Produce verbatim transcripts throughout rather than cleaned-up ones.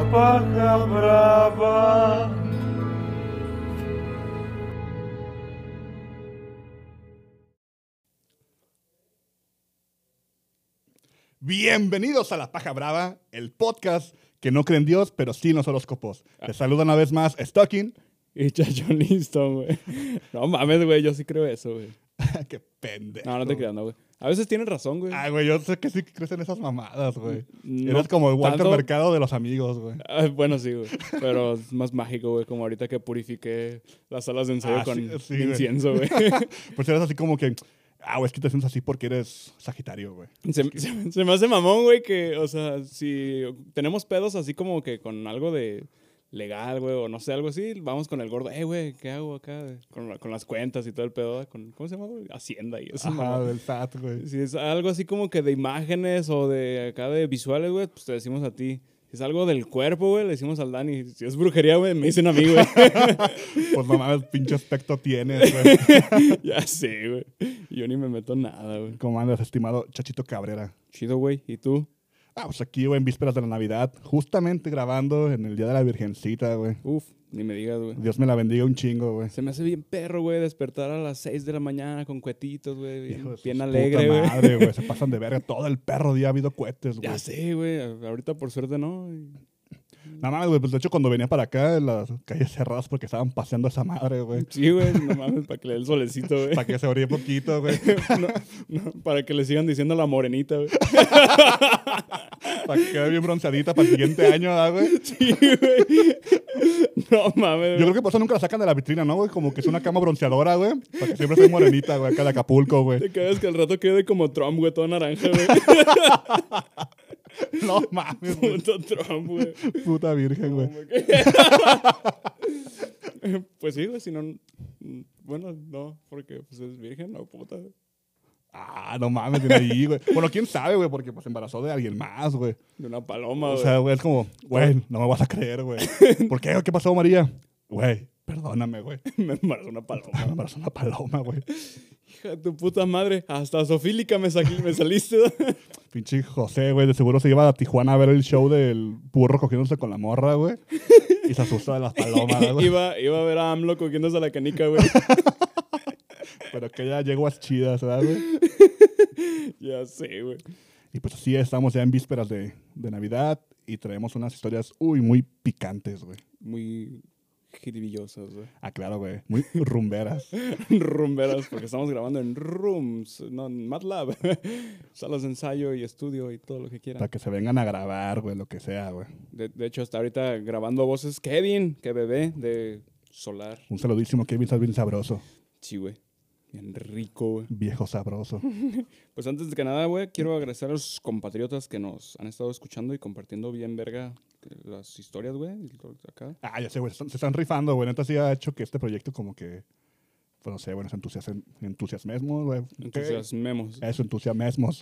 paja brava. Bienvenidos a La Paja Brava, el podcast que no cree en Dios, pero sí en los horóscopos. Te saluda una vez más Stocking. Y Chacho listo, güey. No mames, güey, yo sí creo eso, güey. Qué pendejo. No, no te creas, no, güey. A veces tienes razón, güey. Ay, güey, yo sé que sí crees en esas mamadas, güey. No Eres como el Walter tanto. Mercado de los amigos, güey. Ah, bueno, sí, güey. Pero es más mágico, güey. Como ahorita que purifiqué las salas de ensayo Ah, con sí, sí, güey. incienso, güey. Pues eres así como que, ah, güey, es que te sientes así porque eres Sagitario, güey. se, se- se me hace mamón, güey, que, o sea, si tenemos pedos así como que con algo de legal, güey, o no sé, algo así, vamos con el gordo. Eh, güey, ¿qué hago acá? Con, la- con las cuentas y todo el pedo. Con, ¿cómo se llama, güey? Hacienda y eso. Ajá, mamón. del S A T, güey. Si es algo así como que de imágenes o de acá de visuales, güey, pues te decimos a ti. Si es algo del cuerpo, güey, le decimos al Dani. Si es brujería, güey, me dicen a mí, güey. Pues no mames, pinche aspecto tienes, güey. Ya sé, güey. Yo ni me meto nada, güey. ¿Cómo andas, estimado Chachito Cabrera? Chido, güey. ¿Y tú? Ah, pues aquí, güey, en vísperas de la Navidad, justamente grabando en el Día de la Virgencita, güey. Uf, ni me digas, güey. Dios me la bendiga un chingo, güey. Se me hace bien perro, güey, despertar a las seis de la mañana con cuetitos, güey. Bien, Hijo de su bien puta alegre, güey. madre, güey. Se pasan de verga. Todo el perro día ha habido cohetes, güey. Ya sé, güey. Ahorita por suerte no. Y- No mames, güey. Pues de hecho, cuando venía para acá, las calles cerradas porque estaban paseando esa madre, güey. Sí, güey. No mames, para que le dé el solecito, güey. Para que se abría poquito, güey. No, no, para que le sigan diciendo la morenita, güey. Para que quede bien bronceadita para el siguiente año, ¿verdad, güey? Sí, güey. No mames, Yo güey. creo que por eso nunca la sacan de la vitrina, ¿no, güey? Como que es una cama bronceadora, güey. Para que siempre esté morenita, güey. Acá de Acapulco, güey. Te cagas que al rato quede como Trump, güey, todo naranja, güey. No mames, güey. Puto Trump, güey. Puta virgen, güey. Pues sí, güey, si no... Bueno, no, porque pues es virgen, no, puta. Ah, no mames, de ahí, güey. Bueno, quién sabe, güey, porque pues embarazó de alguien más, güey. De una paloma, O güey. sea, güey, es como, güey, no me vas a creer, güey. ¿Por qué? ¿Qué pasó, María? Güey, perdóname, güey. Me embarazó una paloma. Me embarazó una paloma, güey. Hija de tu puta madre. Hasta sofílica me, saqué- me saliste. Pinche José, güey, de seguro se iba a Tijuana a ver el show del burro cogiéndose con la morra, güey. Y se asustó de las palomas, güey. iba, iba a ver a AMLO cogiéndose a la canica, güey. Pero que ya llegó a chidas, ¿verdad, güey? Ya sé, güey. Y pues así estamos ya en vísperas de, de Navidad y traemos unas historias, uy, muy picantes, güey. Muy jiribillosas, güey. Ah, claro, güey. Muy rumberas. Rumberas, porque estamos grabando en Rooms, no en MATLAB. Salas de ensayo y estudio y todo lo que quieran. Para que se vengan a grabar, güey, lo que sea, güey. De, de hecho, hasta ahorita grabando voces Kevin, que bebé, de Solar. Un saludísimo, Kevin, estás bien sabroso. Sí, güey. Bien rico, güey. Viejo sabroso. Pues antes de que nada, güey, quiero agradecer a los compatriotas que nos han estado escuchando y compartiendo bien verga las historias, güey. y todo Acá. Ah, ya sé, güey. Se están- se están rifando, güey. Neta sí ha hecho que este proyecto como que, pues no sé, bueno, es entusiasm entusiasmemos, güey. Entusiasmemos. Eso, entusiasmemos.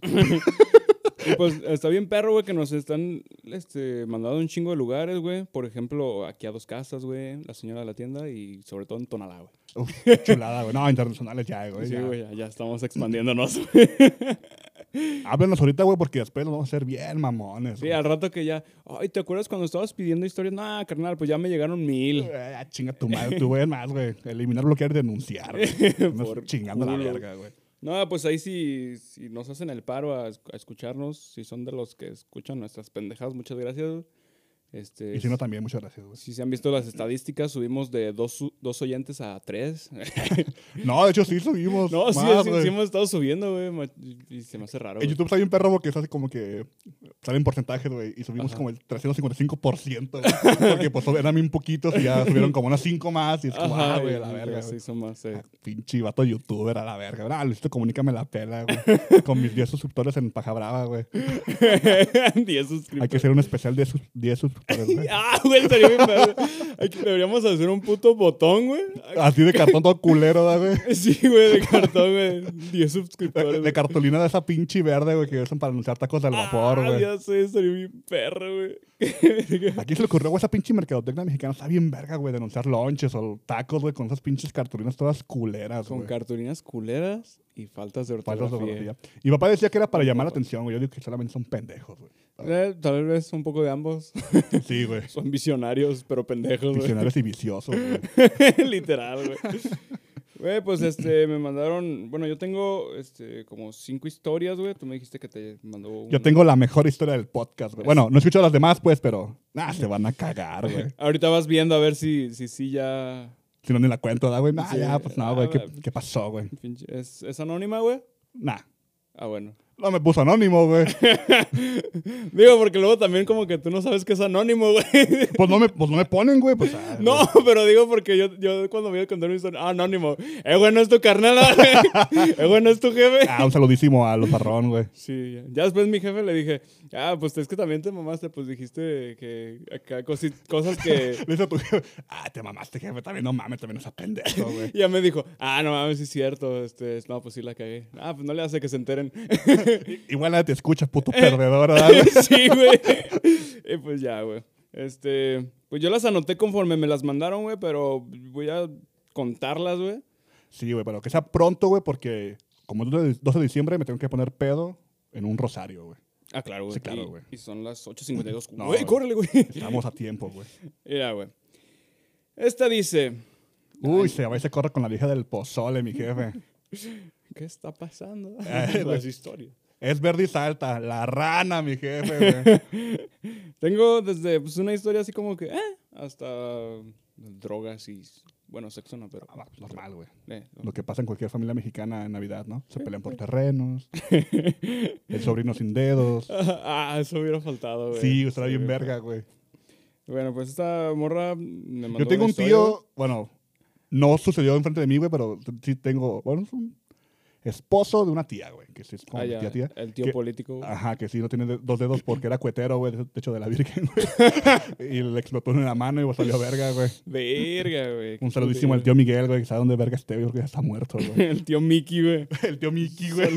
Y pues está bien perro, güey, que nos están este, mandando un chingo de lugares, güey. Por ejemplo, aquí a Dos Casas, güey, la señora de la tienda y sobre todo en Tonalá, güey. Uf, chulada, güey. No, internacionales ya, güey. Sí, ya. güey, ya, ya estamos expandiéndonos, güey. Háblenos ahorita, güey, porque después nos vamos a hacer bien mamones. Sí, güey. al rato que ya... Ay, ¿te acuerdas cuando estabas pidiendo historias? Nah, carnal, pues ya me llegaron mil. Ah, chinga tu madre, tú, güey, más, güey. Eliminar, bloquear, denunciar, güey. Andas Por chingando la culo. verga, güey. No, pues ahí sí, si nos hacen el paro a, esc- a escucharnos, si son de los que escuchan nuestras pendejadas, muchas gracias. Este, Y si no, también, muchas gracias, güey. si se han visto las estadísticas, subimos de dos, su- dos oyentes a tres. No, de hecho, sí subimos. No, sí, más, sí, güey. sí hemos estado subiendo, güey. ma- Y se me hace raro. En güey. YouTube está bien perro porque es así como que salen porcentajes, güey. Y subimos Ajá. como el trescientos cincuenta y cinco por ciento. güey. Porque pues eran bien poquitos y ya subieron como unas cinco más. Y es como, Ajá, ah, güey, a y- la y verga, ya güey. se hizo más, eh. Ah, pinche vato youtuber a la verga. Ah, Luisito, comunícame la pela, güey. Con mis diez suscriptores en Paja Brava, güey. diez suscriptores. Hay que hacer un especial de sus diez suscriptores, güey. Ah, güey, estaría bien padre. Hay que- Deberíamos hacer un puto botón, güey. Así de cartón todo culero, ¿da, güey? Sí, güey, de cartón, güey. diez suscriptores. De, de güey. cartulina de esa pinche verde, güey, que usan para anunciar tacos del vapor, Ah, güey. ya sé, estaría bien perro, güey. Aquí se le ocurrió, güey, esa pinche mercadotecnia mexicana está bien verga, güey, de anunciar lonches o tacos, güey, con esas pinches cartulinas todas culeras, Con güey. cartulinas culeras y faltas de Faltas ortografía. de ortografía. Y mi papá decía que era para llamar la atención, güey. Yo digo que solamente son pendejos, güey. Eh, tal vez un poco de ambos. Sí, güey. Son visionarios, pero pendejos, güey. Visionarios y viciosos, güey. Literal, güey. Güey, pues este, me mandaron. Bueno, yo tengo este, como cinco historias, güey. Tú me dijiste que te mandó. Un... Yo tengo la mejor historia del podcast, güey. Bueno, no he escuchado las demás, pues, pero. Nah, se van a cagar, güey. Ahorita vas viendo a ver si si, si ya. Si no ni la cuento, ¿da, güey? Nah, Sí. ya, pues no, güey. Ah, ¿Qué, güey. ¿Qué pasó, güey? Pinche- ¿Es, es anónima, güey? Nah. Ah, bueno. No me puso anónimo, güey. Digo, porque luego también como que tú no sabes que es anónimo, güey. Pues no me, pues no me ponen, güey. Pues, ah, No, güey. pero digo porque yo, yo cuando voy a contar una historia, ah, anónimo. Eh, güey, no es tu carnal, eh, güey, no es tu jefe. Ah, un saludísimo a los Barrón, güey. Sí, ya. Ya después mi jefe le dije, ah, pues es que también te mamaste, pues dijiste que acá cosi- cosas que... Le dice a tu jefe, ah, te mamaste, jefe. También no mames, también es pendejo, güey. Y ya me dijo, ah, no mames, sí es cierto, este, no, pues sí la cagué. Ah, pues no le hace que se enteren. Igual nadie te escucha, puto perdedor, ¿verdad, güey? Sí, güey. Y pues ya, güey. Este, pues yo las anoté conforme me las mandaron, güey, pero voy a contarlas, güey. Sí, güey, pero que sea pronto, güey, porque como es doce de diciembre me tengo que poner pedo en un rosario, güey. Ah, claro, güey. Sí, claro, Y- güey. Y, son las ocho cincuenta y dos. No, Güey, güey. córrele, güey. Estamos a tiempo, güey. Mira, güey. Esta dice, Uy, se va y se corre con la vieja del pozole, mi jefe. ¿qué está pasando? Ay, güey. Las historias. Es verde y salta, la rana, mi jefe, güey. Tengo desde pues, una historia así como que, eh, hasta drogas y, bueno, sexo no, pero... Ah, normal, güey. eh, Lo que pasa en cualquier familia mexicana en Navidad, ¿no? Se pelean por terrenos, el sobrino sin dedos. Ah, eso hubiera faltado, güey. Sí, estará bien güey. verga, güey. Bueno, pues esta morra me mandó Yo tengo una un historia, tío, bueno, no sucedió enfrente de mí, güey, pero sí tengo, bueno, es un esposo de una tía, güey, que sí es como Ah, mi ya, tía, tía. el tío que- político. güey. Ajá, que sí, no tiene de- dos dedos porque era cuetero, güey, de hecho de la Virgen, güey. Y le explotó en la mano y pues, salió verga, güey. Verga, güey. Un saludísimo al tío Miguel, güey, que sabe dónde verga esté, güey, porque ya está muerto, güey. El tío Mickey, güey. El tío Mickey, güey.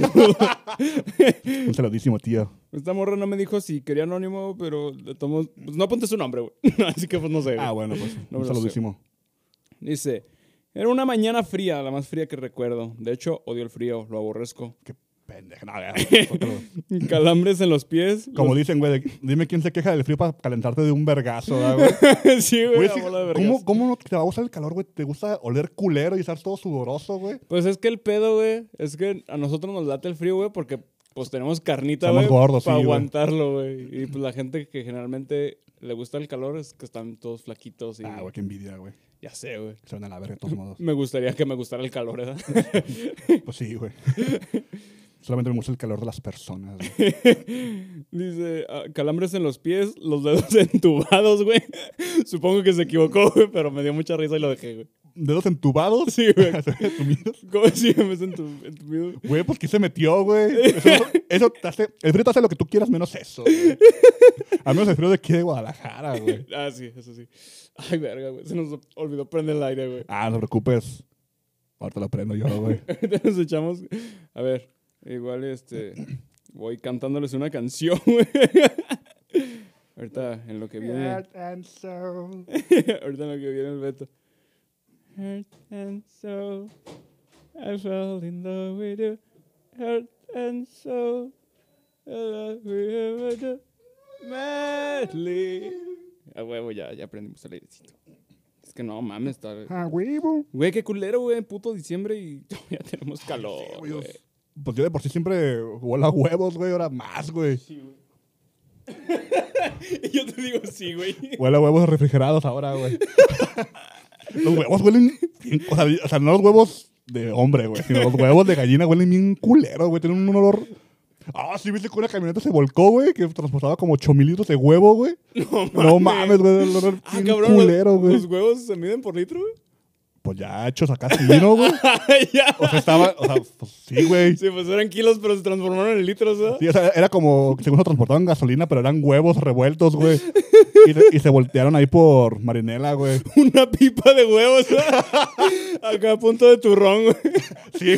Un saludísimo, tío. Esta morra no me dijo si quería anónimo, pero de todos modos, pues no apunté su nombre, güey. Así que pues no sé. güey. Ah, bueno, pues, No un me lo saludísimo. Dice, era una mañana fría, la más fría que recuerdo. De hecho, odio el frío, lo aborrezco. Qué pendejo. No, ya, otro. Calambres en los pies. Como los- dicen, güey, de- dime quién se queja del frío para calentarte de un vergazo, ¿verdad, güey? Sí, güey, Güey, la sí, bola de ¿cómo, vergas. ¿Cómo no te va a gustar el calor, güey? ¿Te gusta oler culero y estar todo sudoroso, güey? Pues es que el pedo, güey, es que a nosotros nos late el frío, güey, porque pues tenemos carnita, Somos güey, gordos, para sí, güey. aguantarlo, güey. Y pues la gente que generalmente le gusta el calor es que están todos flaquitos y... Ah, güey, qué envidia, güey. Ya sé, güey. Se van a la verga de todos modos. Me gustaría que me gustara el calor, ¿verdad? Pues sí, güey. Solamente me gusta el calor de las personas, güey. Dice, ah, calambres en los pies, los dedos entubados, güey. Supongo que se equivocó, güey, pero me dio mucha risa y lo dejé, güey. ¿Dedos entubados? Sí, güey. ¿Entumidos? ¿Cómo si me entu- entumido? Güey, pues ¿qué se metió, güey? Eso, eso te hace... El frío te hace lo que tú quieras menos eso, güey. Al menos el frío de aquí de Guadalajara, güey. Ah, sí, eso sí. Ay, verga, güey. Se nos olvidó prender el aire, güey. Ah, no te preocupes. Ahorita lo prendo yo, güey. Ahorita nos echamos. A ver, igual este. Voy cantándoles una canción, güey. Ahorita en lo que viene. Heart and soul. Ahorita en lo que viene el Beto. Heart and soul. I fell in love with you. Heart and soul. I love you ever do. Madly. A huevo, ya, ya aprendimos el airecito. Es que no mames, está. Ah, huevo. Güey, qué culero, güey. Puto diciembre y ya tenemos calor, Sí, güey, güey. yo- Pues yo de por sí siempre huelo a huevos, güey. Ahora más, güey. Sí, güey. Y yo te digo sí, güey. Huele a huevos refrigerados ahora, güey. Los huevos huelen bien, o sea, o sea, no los huevos de hombre, güey, sino los huevos de gallina huelen bien culero, güey. Tienen un olor... Ah, sí, viste que una camioneta se volcó, güey, que transportaba como ocho mil litros de huevo, güey. No mames, güey, el olor Ah, bien cabrón, culero, los, güey. los huevos se miden por litro, güey. Pues ya hechos acá sí, ¿no, güey? Ya. O sea, estaba... O sea, pues sí, güey. Sí, pues eran kilos, pero se transformaron en litros, ¿no? Sí, o sea, era como, según se transportaban gasolina, pero eran huevos revueltos, güey. Y, se- y se voltearon ahí por Marinela, güey. Una pipa de huevos, ¿no? Acá a punto de turrón, güey. Sí,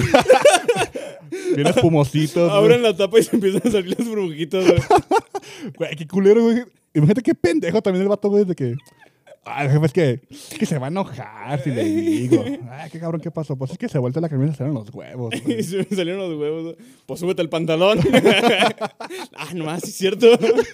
bien espumositos, güey. Abren la tapa y se empiezan a salir las burbujitas, güey. Güey, qué culero, güey. Imagínate qué pendejo también el vato, güey, de que... Ah, el jefe es que, es que se va a enojar si le digo. Ay, qué cabrón, ¿qué pasó? Pues es que se vuelta la camisa y se salieron los huevos. Y güey. se me salieron los huevos. Pues súbete el pantalón. Ah, nomás, sí es cierto.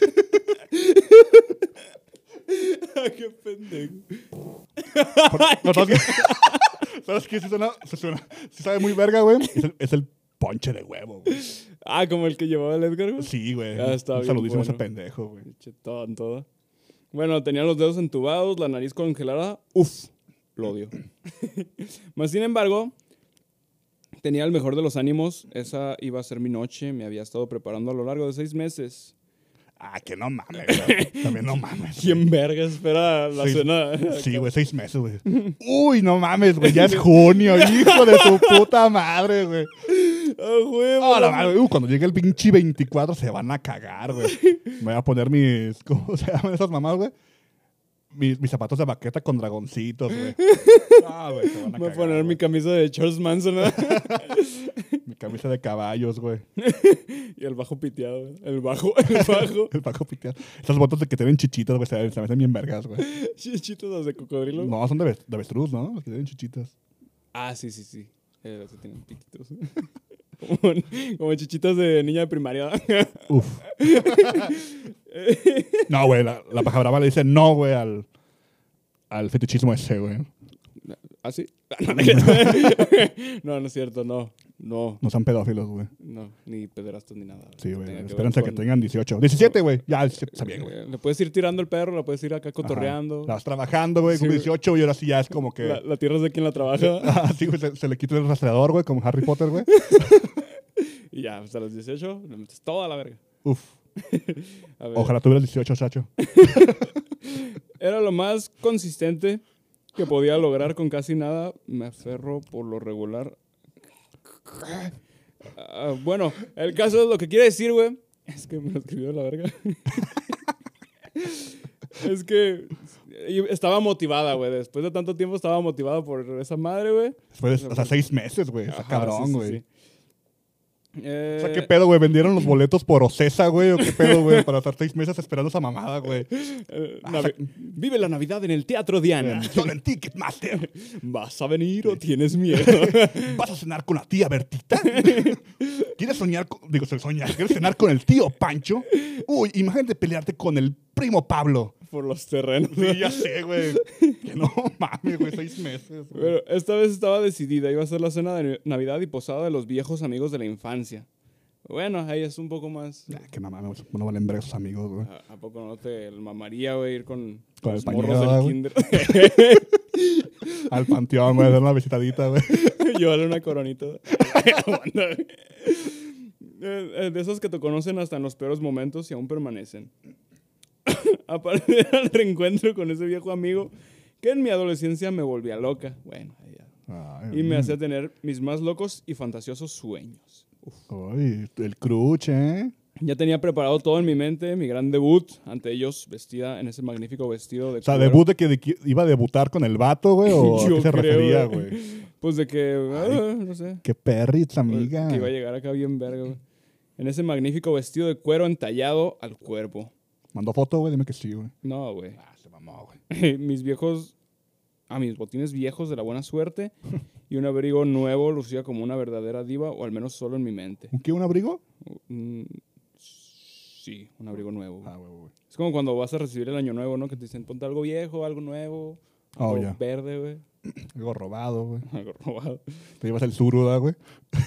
Ah, qué pendejo. No, ¿sabes qué? ¿Sabes qué? Sí, suena, sí, suena- sí sabe muy verga, güey. Es el, es el ponche de huevo, güey. Ah, como el que llevaba el Edgar, güey. Sí, güey. Ah, está Un bien saludísimo a ese bueno. pendejo, güey. Chetón, todo. Bueno, tenía los dedos entubados, la nariz congelada. Uf, lo odio. Más sin embargo, tenía el mejor de los ánimos. Esa iba a ser mi noche. Me había estado preparando a lo largo de seis meses. Ah, que no mames, güey. También no mames. ¿Quién verga espera la Seis- cena? Sí, güey, seis meses, güey. Uy, no mames, güey. Ya es junio, hijo de su puta madre, güey. Ah, huevo. Oh, la madre, güey. Uh, cuando llegue el pinche veinticuatro se van a cagar, güey. Me voy a poner mis. ¿Cómo se llaman esas mamás, güey? Mis, mis zapatos de baqueta con dragoncitos, güey. Ah, güey, se van a Voy a cagar. poner mi güey. camisa de Charles Manson, ¿no? Mi camisa de caballos, güey. Y el bajo piteado. güey. El bajo, el bajo. El Paco Piteado. Esas botas de que tienen chichitas, güey, se, se me hacen bien vergas, güey. Chichitos los de cocodrilo. No, son de, ves- de avestruz, ¿no? Los que tienen chichitas. Ah, sí, sí, sí. Eh, los que tienen piquitos. como, como chichitas de niña de primaria. Uf. No, güey, la, la paja brava le dice no, güey, al, al fetichismo ese, güey. ¿Ah, sí? No, no es cierto, no. No, No son pedófilos, güey. no. Ni pederastas ni nada. Sí, güey. Tenga que Espérense ver que con- tengan dieciocho. diecisiete, güey. Ya, diecisiete está bien, güey. Eh, Le puedes ir tirando el perro, la puedes ir acá cotorreando. Ajá. La vas trabajando, güey, Sí, con güey. dieciocho y ahora sí ya es como que... La, la tierra es de quien la trabaja. Ah, sí, güey, se, se le quita el rastreador, güey, como Harry Potter, güey. Y ya, hasta los dieciocho le metes toda la verga. Uf. A ver. Ojalá tuvieras dieciocho, Sacho. Era lo más consistente que podía lograr con casi nada. Me aferro por lo regular. Ah, bueno, el caso es lo que quiere decir, güey. Es que me lo escribió la verga. Es que estaba motivada, güey. Después de tanto tiempo estaba motivada por esa madre, güey. Después, de- o sea, seis meses, güey. Está Ajá, cabrón, sí, sí, güey. sí. Eh, O sea, ¿qué pedo, güey? ¿Vendieron los boletos por Ocesa, güey? ¿O qué pedo, güey? Para estar seis meses esperando esa mamada, güey. eh, Navi- Vive la Navidad en el Teatro Diana. Solo en Ticketmaster. ¿Vas a venir o tienes miedo? ¿Vas a cenar con la tía Bertita? ¿Quieres soñar con... Digo, soñar. ¿Quieres cenar con el tío Pancho? Uy, imagínate pelearte con el primo Pablo. Por los terrenos. Sí, ya sé, güey. Que no mames, güey. Seis meses, güey. Pero esta vez estaba decidida. Iba a ser la cena de Navidad y posada de los viejos amigos de la infancia. Bueno, ahí es un poco más... Ah, que no mames, no valen ver a sus amigos, güey. ¿A, a poco no te mamaría, güey, ir con, Con los el morros pañuelo, del güey. kinder? Al panteón, güey, dar una visitadita, güey. Llevarle una coronita. Aguanta, güey. Eh, eh, de esos que te conocen hasta en los peores momentos y aún permanecen. Aparecer al reencuentro con ese viejo amigo que en mi adolescencia me volvía loca. Bueno, ahí ya. Ay, Y me güey. hacía tener mis más locos y fantasiosos sueños. Ay, el cruche, ¿eh? Ya tenía preparado todo en mi mente, mi gran debut ante ellos, vestida en ese magnífico vestido de O sea, cuero. debut de que de que iba a debutar con el vato, güey, o a Yo qué se creo, refería, güey. güey. Pues de que, ah, no sé, Qué perrits, amiga. que iba a llegar acá bien verga, güey. En ese magnífico vestido de cuero entallado al cuerpo. Mandó foto, güey, dime que sí, güey. No, güey. Ah, se mamó, güey. Mis viejos, a mis botines viejos de la buena suerte y un abrigo nuevo lucía como una verdadera diva, o al menos solo en mi mente. ¿Un qué, un abrigo? Mm, sí, un abrigo nuevo. güey. Ah, güey, güey. Es como cuando vas a recibir el año nuevo, ¿no? Que te dicen, ponte algo viejo, algo nuevo, Oh, algo ya. verde, güey. Algo robado, güey. Algo robado. Te llevas el suruda, güey.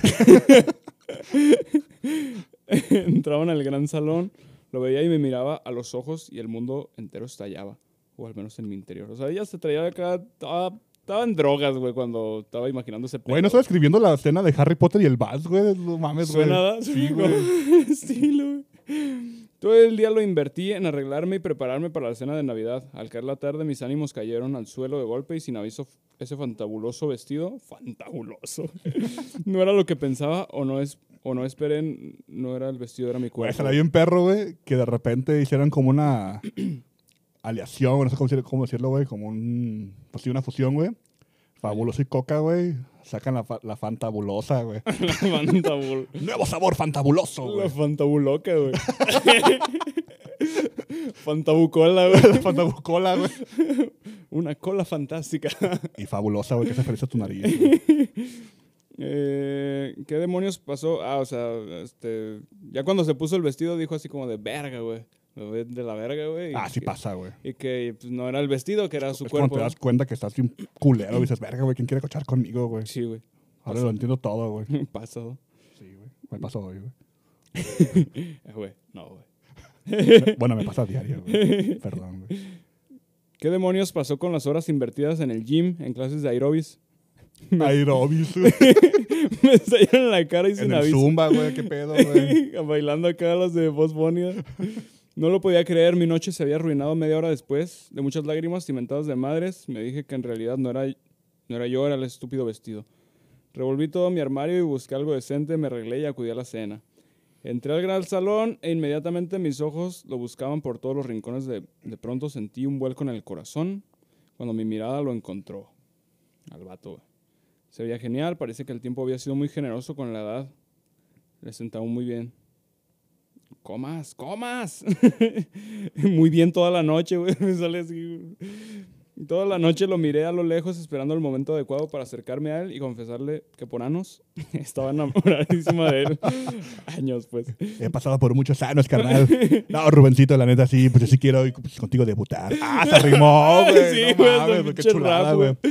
Entraban al gran salón, lo veía y me miraba a los ojos y el mundo entero estallaba. O al menos en mi interior. O sea, ella se traía acá, estaba, estaba en drogas, güey, cuando estaba imaginando ese pedo. Güey, ¿no estaba escribiendo la escena de Harry Potter y el Vals, güey? No mames, güey. Suena, Sí, suena güey. como estilo, güey. Todo el día lo invertí en arreglarme y prepararme para la cena de Navidad. Al caer la tarde, mis ánimos cayeron al suelo de golpe y sin aviso, ese fantabuloso vestido, fantabuloso, no era lo que pensaba o no es o no esperen, no era el vestido, era mi Güey, cuerpo. se la dio un perro, güey, que de repente hicieron como una aleación, no sé cómo decirlo, cómo decirlo, güey, como un, pues sí, una fusión, güey. Fabuloso y Coca, güey. Sacan la, fa- la fantabulosa, güey. La fantabul- Nuevo sabor fantabuloso, La güey. fantabuloca, güey. Fantabucola, güey. Fantabucola, güey. Una cola fantástica. Y fabulosa, güey, que se parece a tu nariz. Güey. Eh, ¿Qué demonios pasó? Ah, o sea, este, ya cuando se puso el vestido dijo así como de verga, güey. Lo ves de la verga, güey. Ah, sí que, pasa, güey. Y que pues, no era el vestido, que era su Es cuando cuerpo. te das cuenta que estás bien culero y dices, verga, güey, ¿quién quiere cochar conmigo, güey? Sí, güey. Ahora lo entiendo todo, güey. Pasó. Sí, güey. Me pasó hoy, güey. Eh, Güey, no, güey. Bueno, me pasa a diario, güey. Perdón, güey. ¿Qué demonios pasó con las horas invertidas en el gym, en clases de aerobis? Aerobis, güey. Me estallaron en la cara y sin En el aviso. Zumba, güey, qué pedo, güey. Bailando acá las de Boss Bunny. No lo podía creer, mi noche se había arruinado media hora después. De muchas lágrimas y mentadas de madres, me dije que en realidad no era, no era yo, era el estúpido vestido. Revolví todo mi armario y busqué algo decente, me arreglé y acudí a la cena. Entré al gran salón e inmediatamente mis ojos lo buscaban por todos los rincones. De, de pronto sentí un vuelco en el corazón cuando mi mirada lo encontró. Al vato, güey. Se veía genial, parece que el tiempo había sido muy generoso con la edad. Le sentaba muy bien. ¡Comas! ¡Comas! Muy bien toda la noche, güey. Me sale así, güey. Toda la noche lo miré a lo lejos esperando el momento adecuado para acercarme a él y confesarle que por años estaba enamoradísima de él. Años, pues. He pasado por muchos años, carnal. No, Rubencito, la neta, sí, pues yo sí quiero ir pues, contigo debutar. ¡Ah, se rimó, güey! Sí, No güey, mames, ese güey, qué pinche chulada, rap, güey.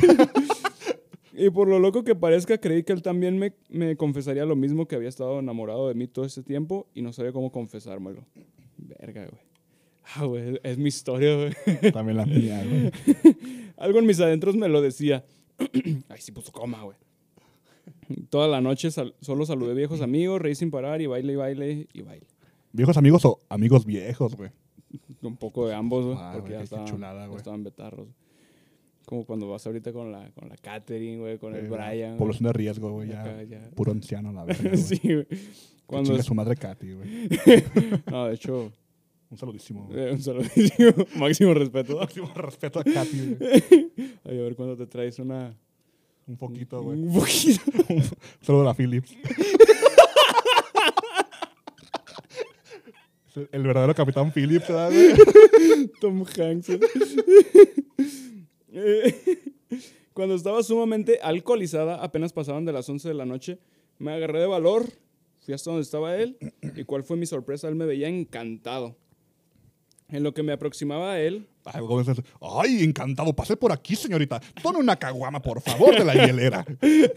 Y por lo loco que parezca, creí que él también me, me confesaría lo mismo, que había estado enamorado de mí todo ese tiempo y no sabía cómo confesármelo. Verga, güey. Ah, güey, es mi historia, güey. También la mía, güey. Algo en mis adentros me lo decía. Ay, sí puso coma, güey. Toda la noche sal- solo saludé viejos amigos, reí sin parar y baile y baile y baile. ¿Viejos amigos o amigos viejos, güey? Un poco de ambos, güey, Ah, porque güey, ya qué estaban, chulada, ya güey. estaban betarros. Como cuando vas ahorita con la, con la Catherine, güey, con el Eh, Brian. güey. Población de riesgo, güey, Acá, ya. ya. Puro anciano, la verdad. Güey. Sí, güey. Que Cuando chingue es- su madre Katy, güey. No, de hecho, Un saludísimo, güey. eh, un saludísimo, máximo respeto. Máximo respeto a Katy, güey. Ay, a ver cuando te traes una... Un poquito, güey. Un poquito. Un saludo a la Philips. El verdadero Capitán Phillips, ¿verdad, güey? Tom Hanks. Eh, Cuando estaba sumamente alcoholizada, apenas pasaban de las once de la noche, me agarré de valor, fui hasta donde estaba él, y cuál fue mi sorpresa, él me veía encantado. En lo que me aproximaba a él, Ay, güey, es- ay, encantado. Pase por aquí, señorita. Tome una caguama, por favor, de la hielera.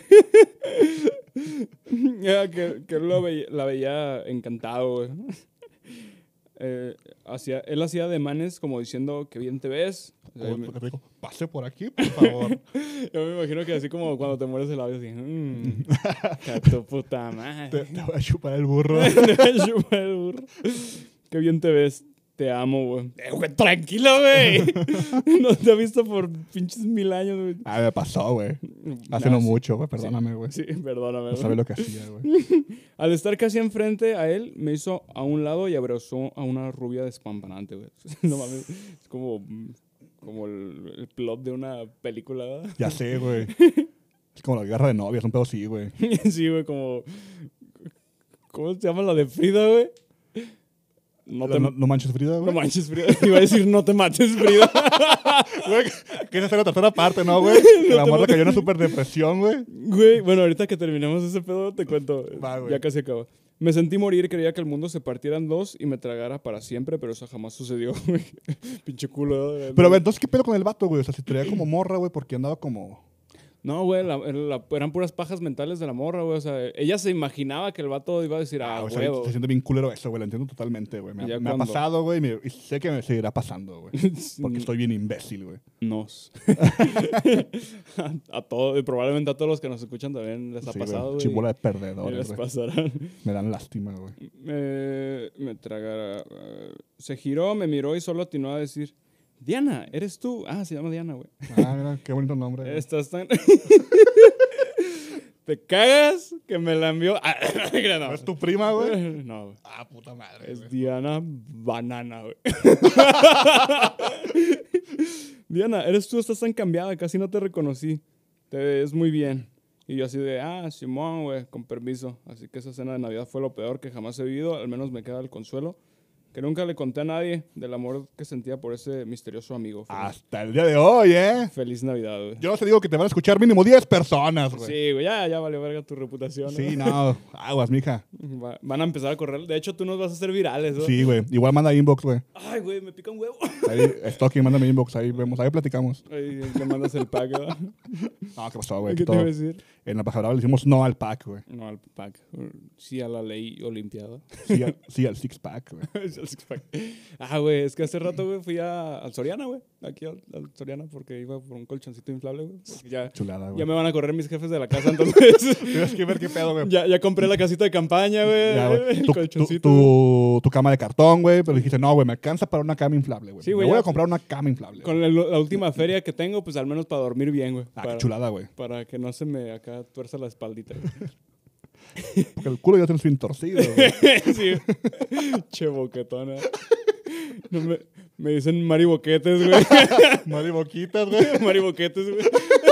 ya, que, que él lo veía- la veía encantado, güey. Eh, hacía- él hacía ademanes como diciendo que bien te ves. O sea, Como me- lo que te digo, pase por aquí, por favor. yo me imagino que así como cuando te mueres el labio, así, mmm, que tu puta madre. Te, te voy a chupar el burro. Te voy a chupar el burro. Qué bien te ves. Te amo, güey. Eh, güey, tranquilo, güey. No te he visto por pinches mil años, güey. Ah, me pasó, güey. Hace Ah, no sí. mucho, güey. Perdóname, güey. Sí, perdóname. No güey. sabe lo que hacía, güey. Al estar casi enfrente a él, me hizo a un lado y abrazó a una rubia despampanante, güey. No mames. Es como, como el, el plot de una película, ¿verdad? Ya sé, güey. Es como la guerra de novias, un pedo así, güey. Sí, güey, como... ¿Cómo se llama la de Frida, güey? No No, te no, no manches Frida, no güey. manches, Frida. Iba a decir no te mates, Frida. Güey, que esa es la tercera parte, ¿no, güey? Que la morra cayó en una super depresión, güey. Güey, bueno, ahorita que terminemos ese pedo, te cuento. Va, güey. Ya casi acaba. Me sentí morir, creía que el mundo se partiera en dos y me tragara para siempre, pero eso jamás sucedió, güey. Pinche culo. ¿no? Pero, a ver, entonces, ¿qué pedo con el vato, güey? O sea, si traía como morra, güey, porque andaba como... No, güey, la- la- eran puras pajas mentales de la morra, güey. O sea, ella se imaginaba que el vato iba a decir, ah, Ah, o sea, huevo. se siente bien culero eso, güey. Lo entiendo totalmente, güey. Me, Y ya ha- me ha cuando- pasado, güey, y me- y sé que me seguirá pasando, güey. Porque estoy bien imbécil, güey. Nos. a, a todos, y probablemente a todos los que nos escuchan también les ha Sí, pasado, güey. Chibola de y perdedores, les güey. pasarán. Me dan lástima, güey. Me, me tragara. eh, se giró, me miró y solo atinó a decir, Diana, ¿eres tú? Ah, se llama Diana, güey. Ah, mira, qué bonito nombre. güey. Estás tan... ¿Te cagas que me la envió? Ah, no, ¿No es tu prima, güey? no, güey. Ah, puta madre, Es güey. Diana Banana, güey. Diana, eres tú, estás tan cambiada, casi no te reconocí. Te ves muy bien. Y yo así de, ah, Simón, güey, con permiso. Así que esa cena de Navidad fue lo peor que jamás he vivido, al menos me queda el consuelo que nunca le conté a nadie del amor que sentía por ese misterioso amigo. Feliz, Hasta el día de hoy, ¿eh? Feliz Navidad, güey. Yo te digo que te van a escuchar mínimo diez personas, güey. Sí, güey, ya, ya valió verga tu reputación. Sí, ¿no? no. Aguas, mija. Va- van a empezar a correr. De hecho, tú nos vas a hacer virales, ¿no? Sí, güey. Igual manda inbox, güey. Ay, güey, me pica un huevo. Ahí, Stocking, mándame inbox. Ahí vemos, ahí platicamos. Ahí le mandas el pack, ¿verdad? No, ¿qué pasó, güey? ¿Qué te Todo- iba a decir? En la pasada le decimos no al pack, güey. No, al pack. Sí a la ley olimpiada. Sí, al- sí al six pack, güey. Es el six pack. Ah, güey, es que hace rato, güey, fui a, al Soriana, güey. Aquí al, al Soriana porque iba por un colchoncito inflable, güey. porque Ya, Chulada, güey. ya me van a correr mis jefes de la casa, entonces... Tienes que ver qué pedo, güey. ya, ya compré la casita de campaña, güey. Ya, güey. El Tu, tu, colchoncito. tu, tu cama de cartón, güey. Pero dijiste, no, güey, me alcanza para una cama inflable, güey. Sí, me güey, voy ya. a comprar una cama inflable. Con la, la última feria que tengo, pues al menos para dormir bien, güey. Ah, para, qué chulada, güey. para que no se me acá tuerza la espaldita, güey. Porque el culo ya tienes bien torcido, güey. Sí. Che boquetona. No me, me dicen Mari Boquetes, güey. Mari Boquitas, güey. Mari Boquetes, güey.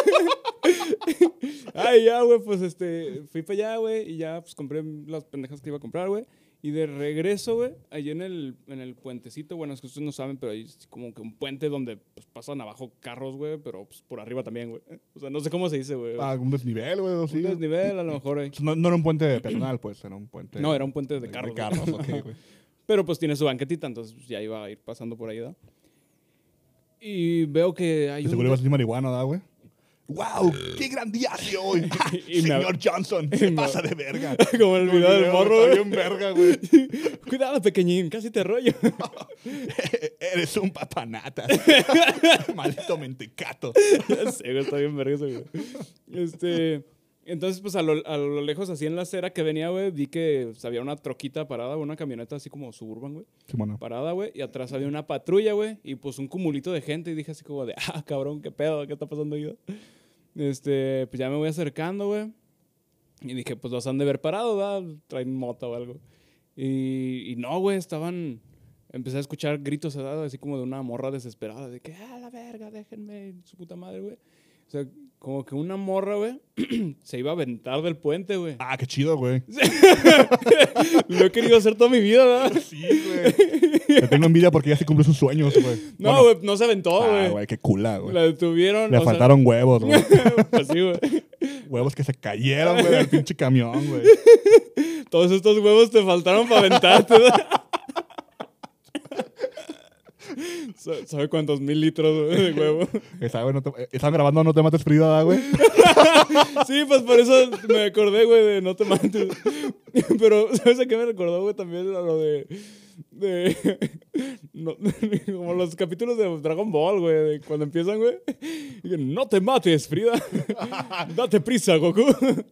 Ay, ya, güey, pues este, fui para allá, güey, y ya, pues compré las pendejas que iba a comprar, güey. Y de regreso, güey, allí en el, en el puentecito, bueno, es que ustedes no saben, pero hay es como que un puente donde pues, pasan abajo carros, güey, pero pues, por arriba también, güey. O sea, no sé cómo se dice, güey. Ah, un desnivel, güey, o sí. Un desnivel, a lo mejor, güey. No, no era un puente peatonal, pues, era un puente... No, era un puente de de carros. carros, güey. ok, güey. Pero pues tiene su banquetita, entonces pues, ya iba a ir pasando por ahí, ¿no? Y veo que hay De un... seguro ibas a decir marihuana, ¿da, güey? ¡Wow! ¡Qué gran día hace hoy! Y me- Señor Johnson, se me- pasa de verga. Como el video del morro, Está güey. bien verga, güey. Cuidado, pequeñín, casi te rollo. Eres un papanata. Maldito mentecato. Ya sé, güey, está bien verga ese, güey. Este... Entonces, pues, a lo, a lo lejos, así en la acera que venía, güey, vi que pues, había una troquita parada, una camioneta así como Suburban, güey. Sí, bueno. Parada, güey, y atrás había una patrulla, güey, y pues un cumulito de gente, y dije así como de, ah, cabrón, qué pedo, qué está pasando ahí, güey? Este, pues ya me voy acercando, güey, y dije, pues los han de ver parado, ¿verdad? Traen moto o algo. Y, y no, güey, estaban, empecé a escuchar gritos, ¿verdad? Así como de una morra desesperada, de que, ah, la verga, déjenme, su puta madre, güey. O sea, como que una morra, güey, se iba a aventar del puente, güey. Ah, qué chido, güey. Lo he querido hacer toda mi vida, ¿verdad? Sí, güey. Le tengo envidia porque ya se cumplió sus sueños, güey. No, Bueno, güey, no se aventó, ah, güey. güey, qué cula, güey. La detuvieron. Le o sea, faltaron huevos, güey. pues sí, güey. Huevos que se cayeron, güey, del pinche camión, güey. Todos estos huevos te faltaron para aventarte, ¿verdad? Sa- ¿Sabe cuántos mil litros güey, de huevo? Esa, güey, no te- eh, Estaban grabando No te mates Frida, güey. Sí, pues por eso me acordé, güey, de no te mates. Pero, ¿sabes a qué me recordó, güey? También a lo de... de no- como los capítulos de Dragon Ball, güey, de cuando empiezan, güey. Y que, no te mates, Frida. Date prisa, Goku.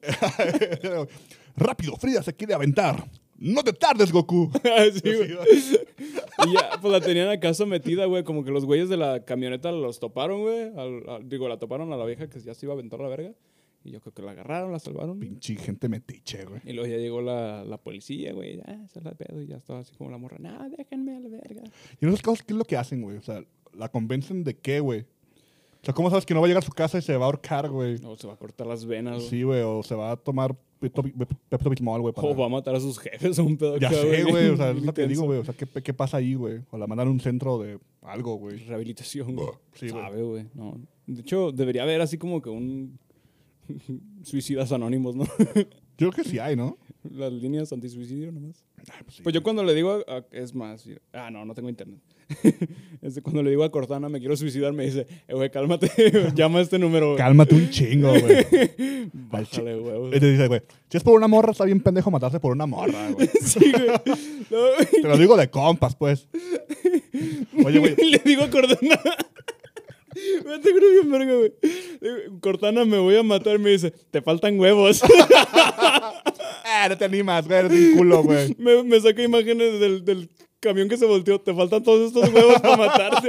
Rápido, Frida se quiere aventar. No te tardes, Goku. Sí, güey. Y ya, pues la tenían acá sometida, güey. Como que los güeyes de la camioneta los toparon, güey. Al- al- digo, la toparon a la vieja que ya se iba a aventar la verga. Y yo creo que la agarraron, la salvaron. Pinche gente metiche, güey. Y luego ya llegó la, la policía, güey. Ah, esa es la pedo. Y ya estaba así como la morra. No, déjenme a la verga. Y en esos casos, ¿qué es lo que hacen, güey? O sea, ¿la convencen de qué, güey? O sea, ¿cómo sabes que no va a llegar a su casa y se va a ahorcar, güey? No, se va a cortar las venas, güey. Sí, güey, o se va a tomar Pepto Pepto Bismol, güey. para- O va a matar a sus jefes o un pedo Ya acá, sé, güey, o sea, es bien lo que intenso. digo, güey. O sea, ¿qué, ¿qué pasa ahí, güey? O la mandan a un centro de algo, güey. Rehabilitación, güey. Sí, güey. Sabe, güey. No. De hecho, debería haber así como que un... suicidas anónimos, ¿no? Yo creo que sí hay, ¿no? Las líneas antisuicidio nomás. Ay, pues sí. Pues yo cuando le digo a, a- es más, ah, no, no tengo internet. Este, cuando le digo a Cortana, me quiero suicidar, me dice, eh, güey, cálmate, llama a este número. güey. Cálmate un chingo, güey. Bájale, güey. Y te dice, güey, si es por una morra, está bien pendejo matarse por una morra, güey. Sí, güey. No, güey. Te lo digo de compas, pues. Oye, güey, Le digo a Cortana. Me te creo bien verga, güey. Digo, Cortana, me voy a matar. Me dice, te faltan huevos. ah, no te animas, güey, eres un culo, güey. me, me saca imágenes del, del camión que se volteó. Te faltan todos estos huevos para matarte.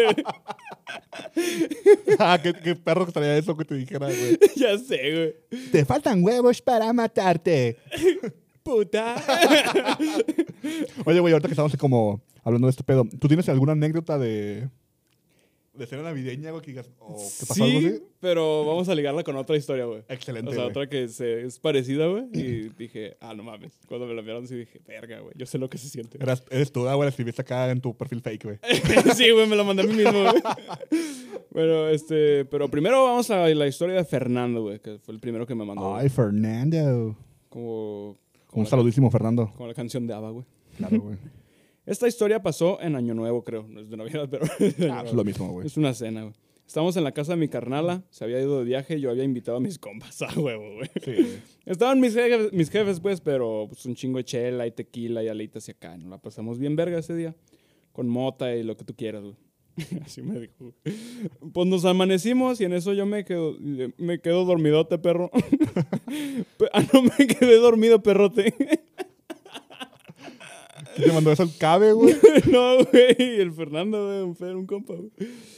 ah, qué, qué perro que estaría eso que te dijera, güey. Ya sé, güey. Te faltan huevos para matarte. Puta. Oye, güey, ahorita que estamos como hablando de este pedo, ¿tú tienes alguna anécdota de, de escena navideña, güey, que digas, o que pasó algo Sí, así. pero vamos a ligarla con otra historia, güey. Excelente, O sea, güey. otra que se, es parecida, güey. Y dije, ah, no mames. Cuando me la enviaron, sí dije, verga, güey. Yo sé lo que se siente. Eras, eres tú, ah, güey, la escribiste acá en tu perfil fake, güey. Sí, güey, me la mandé a mí mismo, güey. Bueno, este, pero primero vamos a la historia de Fernando, güey, que fue el primero que me mandó. Ay, Fernando. Como, como, Un la, saludísimo, Fernando. como la canción de ABBA, güey. Claro, güey. Esta historia pasó en Año Nuevo, creo. No es de Navidad, pero... Ah, es lo mismo, güey. Es una cena, güey. Estábamos en la casa de mi carnala, se había ido de viaje y yo había invitado a mis compas a huevo, güey. Sí, güey. Estaban mis jefes, mis jefes, pues, pero pues, un chingo de chela y tequila y alitas y acá. Nos la pasamos bien verga ese día. Con mota y lo que tú quieras, güey. Así me dijo. Güey. Pues nos amanecimos y en eso yo me quedo, me quedo dormidote, perro. Ah, no, me quedé dormido, perrote. ¿Quién te mandó eso el cabe, güey? No, güey. El Fernando, güey. Un, fer- un compa, güey.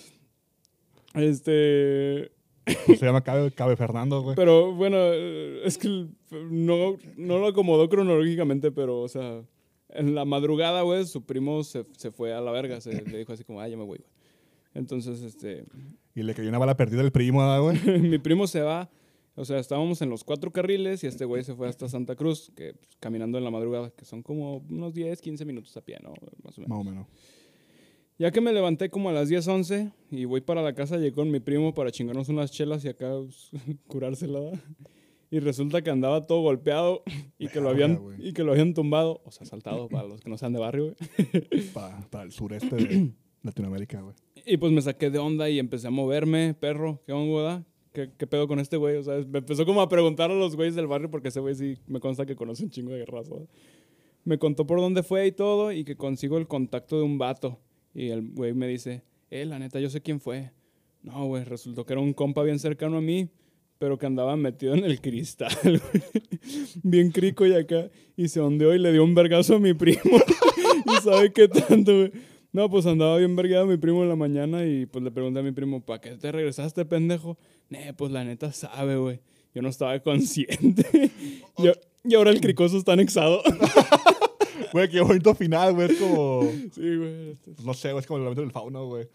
Este... Pues se llama cabe, cabe Fernando, güey. Pero bueno, eh, es que el- no, no lo acomodó cronológicamente, pero, o sea, en la madrugada, güey, su primo se, se fue a la verga. Se le dijo así como, ah, ya me voy, güey. Entonces, este, Y le cayó una bala perdida al primo, ¿verdad, güey? mi primo se va. O sea, estábamos en los cuatro carriles y este güey se fue hasta Santa Cruz, que pues, caminando en la madrugada, que son como unos diez, quince minutos a pie, ¿no? Más o menos. Más o menos. Ya que me levanté como a las diez, once y voy para la casa, llegué con mi primo para chingarnos unas chelas y acá pues, curársela. ¿verdad? Y resulta que andaba todo golpeado y que, lo Verga, habían, güey. y que lo habían tumbado, o sea, saltado para los que no sean de barrio, güey. Pa- para el sureste de Latinoamérica, güey. Y pues me saqué de onda y empecé a moverme, perro, ¿qué onda, güey? ¿Qué, ¿Qué pedo con este güey? O sea, me empezó como a preguntar a los güeyes del barrio porque ese güey sí me consta que conoce un chingo de raza. ¿verdad? Me contó por dónde fue y todo y que consigo el contacto de un vato. Y el güey me dice, eh, la neta, yo sé quién fue. No, güey, resultó que era un compa bien cercano a mí, pero que andaba metido en el cristal, güey. Bien crico y acá. Y se ondeó y le dio un vergazo a mi primo. Y sabe qué tanto, güey. No, pues andaba bien vergado mi primo en la mañana y pues le pregunté a mi primo, ¿para qué te regresaste, pendejo? Nee, pues la neta sabe, güey. Yo no estaba consciente. y, a- y ahora el cricoso está anexado. Güey, qué bonito final, güey. Es como... Sí, güey. este- No sé, güey, es como el lamento del fauno, güey.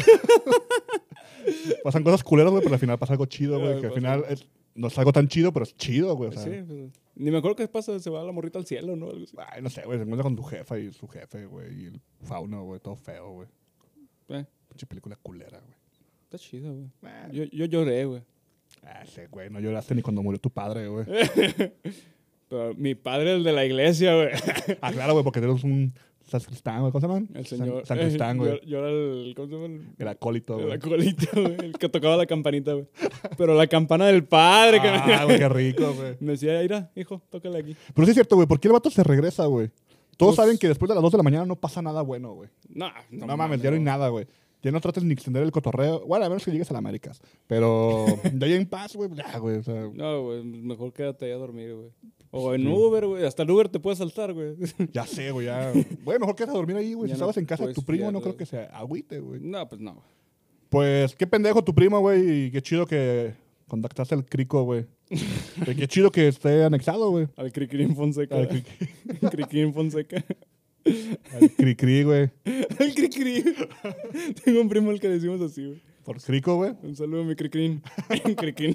Pasan cosas culeras, güey, pero al final pasa algo chido, güey. Ah, Que al pasa. final es- no es algo tan chido, pero es chido, güey. O sea, Sí, pues, ni me acuerdo qué pasa, se va la morrita al cielo, ¿no? Algo así. ay, no sé, güey. Se encuentra con tu jefa y su jefe, güey. Y el fauno, güey. Todo feo, güey. Eh, Pinche película culera, güey. está chido, güey. Ah, Yo, yo lloré, güey. ah, sí, güey. No lloraste ni cuando murió tu padre, güey. Pero mi padre, el de la iglesia, güey. Ah, claro, güey, porque eres un sacristán, güey. ¿Cómo se llaman? El señor. San, Sacristán, güey. Yo, yo era el. ¿Cómo se llama? El, El acólito, el güey. acolito, güey. El que tocaba la campanita, güey. Pero la campana del padre. que Ah, me... güey, qué rico, güey. me decía, mira, hijo, tócale aquí. Pero sí es cierto, güey. ¿Por qué el vato se regresa, güey? Todos Pues- saben que después de las dos de la mañana no pasa nada bueno, güey. No, No, mames, ya no hay nada, güey. Ya no trates ni extender el cotorreo. Bueno, a menos que llegues a la Américas. Pero de ahí en paz, güey, ya, güey. O sea, No, güey, mejor quédate ahí a dormir, güey. O en Uber, güey. Hasta el Uber te puede saltar, güey. ya sé, güey, ya. Güey, mejor quédate a dormir ahí, güey. Ya Si no estabas en casa de puedes tu primo, fiar, no güey. creo que se agüite, güey. No, pues no, güey. Pues, qué pendejo tu primo, güey. Y qué chido que contactaste al crico, güey. Y qué chido que esté anexado, güey. Al Criquín Fonseca. Al Al cri- Criquín Fonseca. al cri-cri, güey. Al Criquín. Tengo un primo al que le decimos así, güey. Por crico, güey. Un saludo a mi Criquín. Criquín.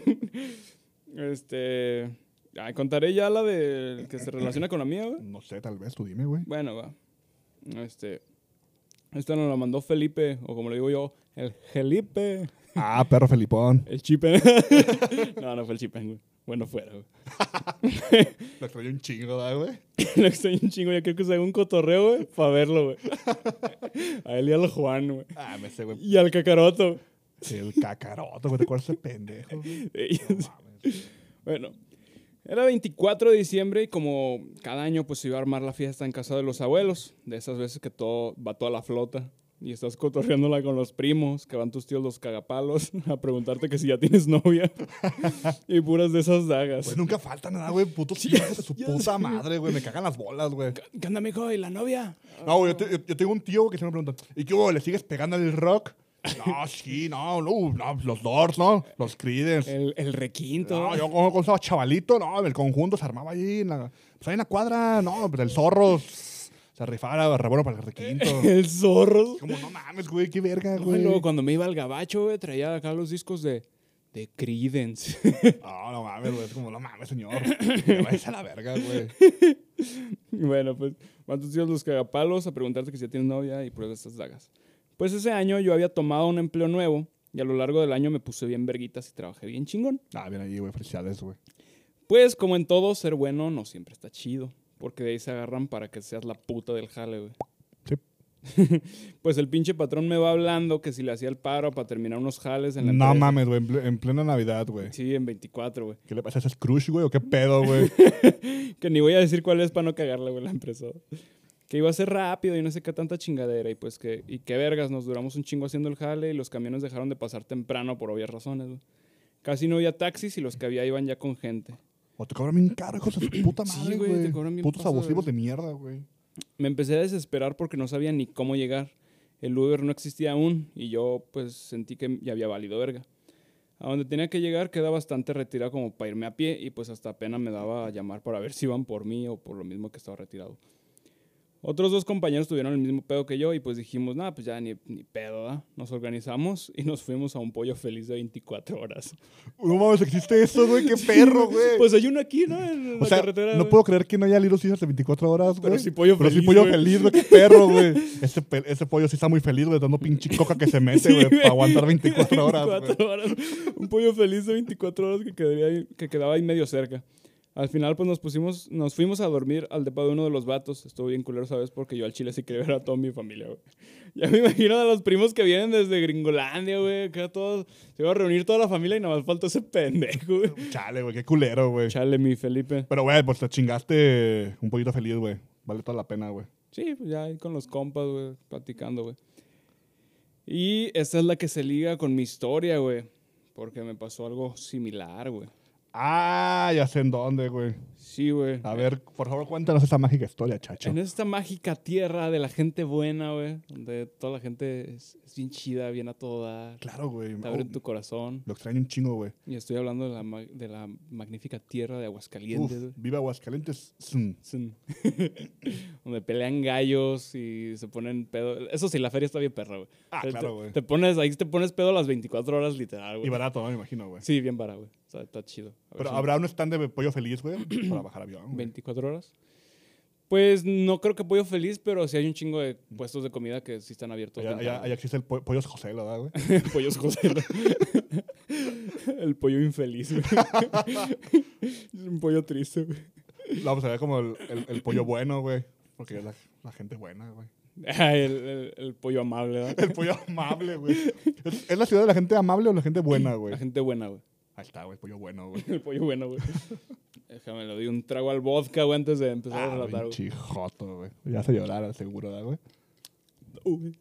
Este. Ay, contaré ya la de que se relaciona con la mía, güey. No sé, tal vez, tú dime, güey. Bueno, va. Este. Esta nos la mandó Felipe, o como le digo yo, el Felipe. Ah, perro Felipón. El Chipen. No, no fue el Chipen, güey. Bueno, fuera, güey. Lo extraño un chingo, ¿verdad, güey? Lo extraño un chingo, ya creo que se haga un cotorreo, güey, para verlo, güey. A él y al Juan, güey. Ah, me sé, güey. Y al Cacaroto. Sí, el cacaroto, güey. ¿Te acuerdas de ese pendejo, güey? Ellos- No mames. Bueno, era veinticuatro de diciembre y como cada año pues se iba a armar la fiesta en casa de los abuelos. De esas veces que todo va toda la flota y estás cotorreándola con los primos, que van tus tíos los cagapalos a preguntarte que si ya tienes novia. Y puras de esas dagas. Güey, nunca falta nada, güey. Putos hijos de su ya puta sé. madre, güey. Me cagan las bolas, güey. ¿Qué onda, mijo? ¿Y la novia? No, güey, yo, te- yo- yo tengo un tío güey, que siempre me pregunta, ¿y qué, güey? ¿Le sigues pegando al rock? No, sí, no, no, no, los Doors, ¿no? Los Creedence. El, el requinto. No, yo cuando estaba chavalito, no, el conjunto se armaba allí, en la, pues ahí en la cuadra, no, pues el zorro se Se rifaba revuelo para el requinto. El zorro. Como, no mames, güey, qué verga, No, y güey. luego cuando me iba al gabacho, güey, traía acá los discos de, de Creedence. No, no mames, güey. Es como, no mames, señor. Me vayas a la verga, güey. Bueno, pues van tus tíos los cagapalos a preguntarte que si ya tienes novia y pruebas estas dagas. Pues ese año yo había tomado un empleo nuevo y a lo largo del año me puse bien verguitas y trabajé bien chingón. Ah, bien ahí, güey. Felicidades, güey. Pues como en todo, ser bueno no siempre está chido, porque de ahí se agarran para que seas la puta del jale, güey. Sí. Pues el pinche patrón me va hablando que si le hacía el paro para terminar unos jales en la No empresa. mames, güey. En, ple- en plena Navidad, güey. Sí, en veinticuatro, güey. ¿Qué le pasa a ese Scrooge, güey? ¿O qué pedo, güey? Que ni voy a decir cuál es para no cagarle, güey, la empresa. Que iba a ser rápido y no sé qué tanta chingadera. Y pues que, y qué vergas, nos duramos un chingo haciendo el jale y los camiones dejaron de pasar temprano por obvias razones, güey. Casi no había taxis y los que había iban ya con gente. O te cobran bien caro, hijos de su puta Sí, madre, güey, güey. te cobran bien Putos pasado, abusivos güey. de mierda, güey. Me empecé a desesperar porque no sabía ni cómo llegar. El Uber no existía aún y yo pues sentí que ya había valido verga. A donde tenía que llegar queda bastante retirado como para irme a pie y pues hasta pena me daba a llamar para ver si iban por mí o por lo mismo que estaba retirado. Otros dos compañeros tuvieron el mismo pedo que yo y pues dijimos, nada, pues ya ni, ni pedo, ¿da? Nos organizamos y nos fuimos a un pollo feliz de veinticuatro horas. No mames, existe eso, güey. Qué perro, güey. Pues hay uno aquí, ¿no? En la O sea, carretera. no güey. puedo creer que no haya Little Caesars de veinticuatro horas, güey. Pero sí pollo Pero feliz, sí pollo güey. feliz, güey. Qué perro, güey. Ese, pe- ese pollo sí está muy feliz, güey. Dando pinche coca que se mete, Sí, güey. güey. Para aguantar veinticuatro horas, güey. veinticuatro horas. Un pollo feliz de veinticuatro horas que, quedaría ahí- que quedaba ahí medio cerca. Al final, pues nos pusimos, nos fuimos a dormir al depa de uno de los vatos. Estuvo bien culero, ¿sabes? Porque yo al chile sí quería ver a toda mi familia, güey. Ya me imagino a los primos que vienen desde Gringolandia, güey. Acá todos, se iba a reunir toda la familia y nada más falta ese pendejo, güey. Chale, güey. Qué culero, güey. Chale, mi Felipe. Pero, güey, pues te chingaste un poquito feliz, güey. Vale toda la pena, güey. Sí, pues ya ahí con los compas, güey, platicando, güey. Y esta es la que se liga con mi historia, güey. Porque me pasó algo similar, güey. Ah, ya sé en dónde, güey. Sí, güey. A ver, por favor, cuéntanos esa mágica historia, chacho. En esta mágica tierra de la gente buena, güey, donde toda la gente es, es bien chida, bien a todo dar, Claro, güey. te Oh, abre tu corazón. lo extraño un chingo, güey. Y estoy hablando de la, ma- de la magnífica tierra de Aguascalientes, güey. Uf, viva Aguascalientes. Mm. Son- donde pelean gallos y se ponen pedo. Eso sí, la feria está bien perra, güey. Ah, Te- claro, te- güey. Te pones, ahí te pones pedo las veinticuatro horas literal, Y güey. barato, ¿no? Me imagino, güey. Sí, bien barato, güey. Está, está chido. A ver Pero si- habrá un stand de pollo feliz, güey, para bajar avión, güey. veinticuatro horas. Pues no creo que pollo feliz, pero sí hay un chingo de puestos de comida que sí están abiertos. Allá, allá- allá existe el po- pollos José, ¿verdad, güey? Pollos José. ¿No? El pollo infeliz, güey. Es un pollo triste, güey. No, pues había como el, el- el pollo bueno, güey. Porque es la, la gente buena, güey. Ah, el, el- el pollo amable, ¿verdad? El pollo amable, güey. ¿Es, es la ciudad de la gente amable o la gente buena, güey? La gente buena, güey. Ahí está, güey, pollo bueno, güey. El pollo bueno, güey. Déjame, le doy un trago al vodka, güey, antes de empezar a Ah, relatar, güey. pinche joto, güey. Ya se llorara, seguro, ¿verdad, güey? Uy.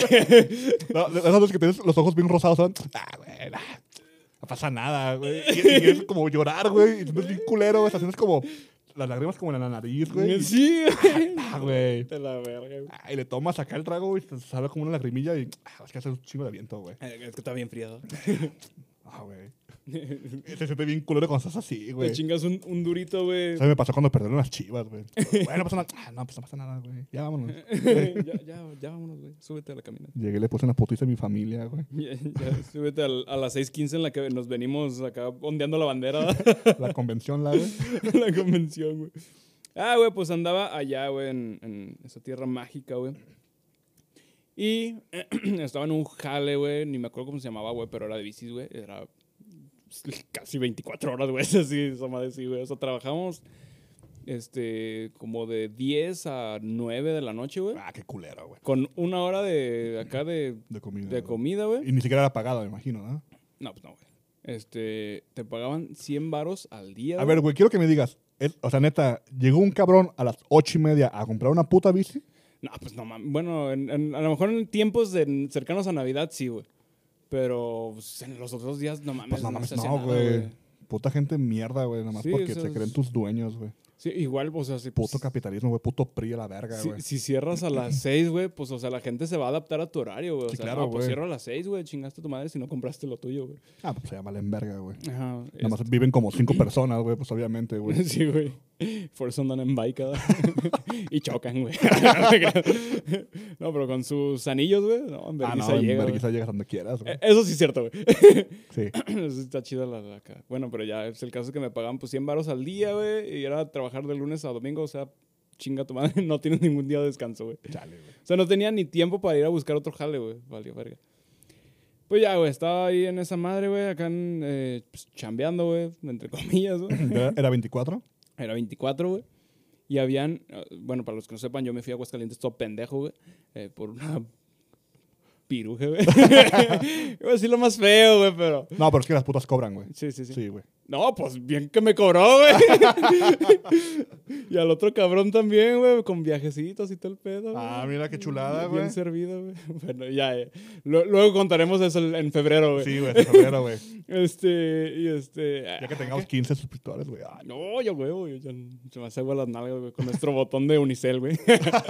No, de esas veces que tienes los ojos bien rosados, son... Ah, güey, nah, no pasa nada, güey. Y, y es como llorar, güey. Y tú es bien culero, güey. Haciendo como... Las lágrimas como en la nariz, güey. Sí, güey. Ah, güey. De la verga, güey. Ah, y le tomas acá el trago y te sale como una lagrimilla y... Ah, es que hace un chingo de viento, güey. Eh, Es que está bien frío. Ah, güey. Se siente bien culero cuando estás así, güey. Te chingas un, un durito, güey. Eso me pasó cuando perdieron las chivas, güey. Bueno, no pasa nada. Ah, no, pues no pasa nada, güey. Ya vámonos. ya, ya, ya vámonos, güey. Súbete a la camioneta. Llegué y le puse una putiza a mi familia, güey. Ya, ya, súbete al- a las seis quince en la que nos venimos acá ondeando la bandera. La convención, la, güey. La convención, güey. Ah, güey, pues andaba allá, güey, en, en esa tierra mágica, güey. Y estaba en un jale, güey. Ni me acuerdo cómo se llamaba, güey, pero era de bicis, güey. Era casi veinticuatro horas, güey. Así, esa madre, sí, güey. O sea, trabajamos este, como de diez a nueve de la noche, güey. Ah, qué culero, güey. Con una hora de acá de, De comida. de güey. comida, güey. Y ni siquiera era pagado, me imagino, ¿no? No, pues no, güey. Este, te pagaban cien varos al día. A ver, güey, quiero que me digas. es- o sea, neta, llegó un cabrón a las ocho y media a comprar una puta bici. No, pues no mames. Bueno, en- en- a lo mejor en tiempos de- cercanos a Navidad sí, güey. Pero pues, en los otros días no mames. Pues no mames, se hacía no, nada, güey. Puta gente mierda, güey. Nada más Sí, porque eso se es- creen tus dueños, güey. Sí, igual, o sea, si, Puto capitalismo, güey. Puto P R I a la verga, si, güey. si cierras a las seis, güey, pues, o sea, la gente se va a adaptar a tu horario, güey. O Sí, sea, claro, no, pues güey. cierro a las seis, güey. Chingaste a tu madre si no compraste lo tuyo, güey. Ah, pues se llaman en verga, güey. Ajá. Nada más viven como cinco personas, güey, pues obviamente, güey. Sí, güey. Por eso andan en bike, ¿verdad? Y chocan, güey. No, pero con sus anillos, güey. No, en Ah, vergüenza no, en llega, güey. vergüenza llegas donde quieras, güey. Eh, Eso sí es cierto, güey. Sí. Eso sí está chido la, la acá. Bueno, pero ya es el caso que me pagaban pues cien varos al día, güey. Y era trabajar de lunes a domingo, o sea, chinga tu madre, no tienes ningún día de descanso, güey. Chale, güey. O sea, no tenía ni tiempo para ir a buscar otro jale, güey. Valió verga. Pues ya, güey, estaba ahí en esa madre, güey, acá en, eh, pues, chambeando, güey, entre comillas, güey. ¿Era, era veinticuatro? Era veinticuatro, güey. Y habían, eh, bueno, para los que no sepan, yo me fui a Aguascalientes todo pendejo, güey, eh, por una piruje, güey. Iba a decir lo más feo, güey, pero... No, pero es que las putas cobran, güey. Sí, sí, sí. Sí, güey. No, pues bien que me cobró, güey. Y al otro cabrón también, güey, con viajecitos y todo el pedo. Ah, güey. mira qué chulada, Bien güey. servido, güey. Bueno, ya, eh. Lo- luego contaremos eso en febrero, güey. Sí, güey, de febrero, güey. Este, y este... Ya que tengamos quince suscriptores, güey. Ay, No, yo, güey, güey, ya se me hace agua las nalgas, güey, con nuestro botón de Unicel, güey.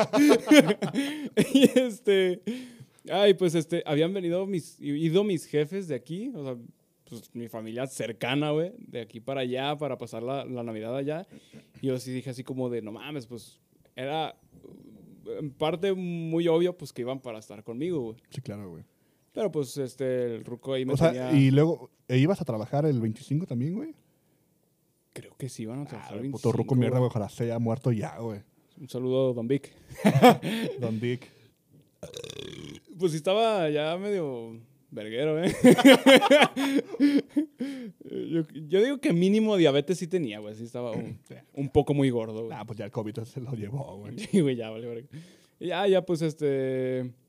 Y este... Ay, pues este, habían venido mis, ido mis jefes de aquí, o sea, pues mi familia cercana, güey, de aquí para allá, para pasar la, la Navidad allá. Y yo sí dije así como de, no mames, pues era en parte muy obvio, pues que iban para estar conmigo, güey. sí, claro, güey. Pero pues este, el ruco ahí me O sea, tenía... y luego, ¿e ibas a trabajar el veinticinco también, güey? Creo que sí iban a Ah, trabajar el el puto ruco veinticinco, mierda, güey. güey. Ojalá se haya muerto ya, güey. Un saludo, Don Vic. Don Dick. Pues sí estaba ya medio verguero, ¿eh? yo, yo digo que mínimo diabetes sí tenía, güey. Sí estaba un, un poco muy gordo, güey. Ah, pues ya el COVID se lo llevó, güey. Sí, güey, ya, vale, verga. Y ya, ya, pues, este... El,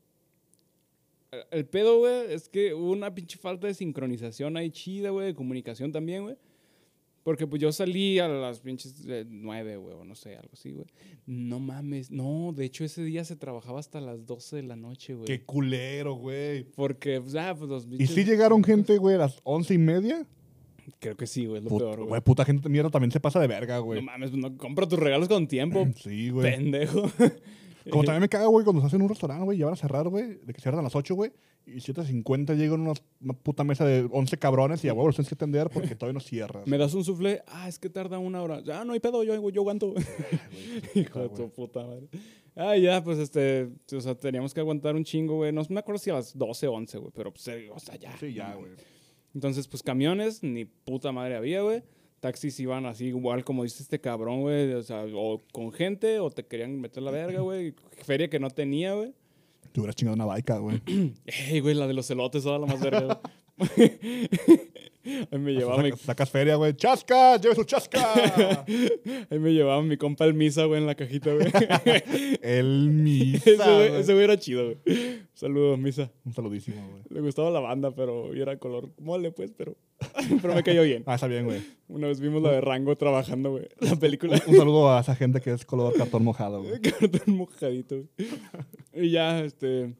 el pedo, güey, es que hubo una pinche falta de sincronización ahí chida, güey, de comunicación también, güey. Porque pues yo salí a las pinches eh, nueve, güey, o no sé, algo así, güey. No mames, no, de hecho ese día se trabajaba hasta las doce de la noche, güey. Qué culero, güey. Porque, pues, ah, pues los ¿Y pinches... si llegaron gente, güey, a las once y media? Creo que sí, güey, es lo Put- peor, Güey, güey. puta gente de mierda también se pasa de verga, No güey. mames, no, compra tus regalos con tiempo, Sí, güey. pendejo. Como también me caga, güey, cuando se hacen un restaurante, güey, y van a cerrar, güey, de que cierran a las ocho, güey, y siete cincuenta llegan unos- una puta mesa de once cabrones y a huevo los tienes que atender porque todavía no cierras. Me das un soufflé, ah, es que tarda una hora. Ah, no hay pedo, yo, yo aguanto. Hijo de güey. tu puta madre. Ah, ya, pues este, o sea, teníamos que aguantar un chingo, güey. No me acuerdo si a las doce o once, güey, pero pues, eh, o sea, ya. Sí, ya, güey. Entonces, pues camiones, ni puta madre había, güey. Taxis iban así, igual como dice este cabrón, güey. O sea, o con gente, o te querían meter la verga, güey. Feria que no tenía, güey. Te hubieras chingado una baica, güey. Ey, güey, la de los elotes, toda la más verga, güey. Ahí me llevaba mi, Sacas, sacas feria, güey. ¡Chasca! ¡Lleve su chasca! ahí me llevaba mi compa el Misa, güey, en la cajita, güey. El misa, Ese güey, güey. ese güey era chido, güey. Saludos, Misa. Un saludísimo, güey. Le gustaba la banda, pero y era color mole, pues, pero, pero me cayó bien. Ah, está bien, güey. Una vez vimos la de Rango trabajando, güey. La película. Un saludo a esa gente que es color cartón mojado, güey. Cartón mojadito, güey. Y ya, este...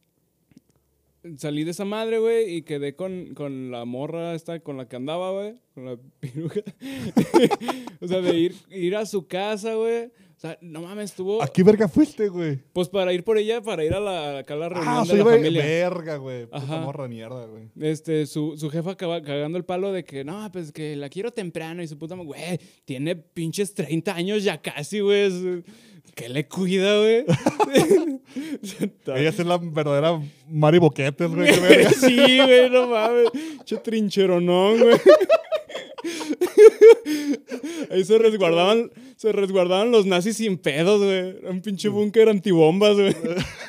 Salí de esa madre, güey, y quedé con, con la morra esta con la que andaba, güey. Con la piruja. O sea, de ir, ir a su casa, güey. O sea, no mames, estuvo... ¿A qué verga fuiste, güey? Pues para ir por ella, para ir a la, acá a la reunión Ah, de soy la güey. familia. Verga, güey. Puta Ajá. morra de mierda, güey. Este, su, su jefa acaba cagando el palo de que, no, pues que la quiero temprano. Y su puta, madre, güey, tiene pinches treinta años ya casi, güey. es- ¿Qué le cuida, güey? Ella es la verdadera Mari Boquetes, güey. Qué verga. Sí, güey, no mames. Che trincheronón, güey. Ahí se resguardaban, se resguardaban los nazis sin pedos, güey. Era un pinche búnker antibombas, güey.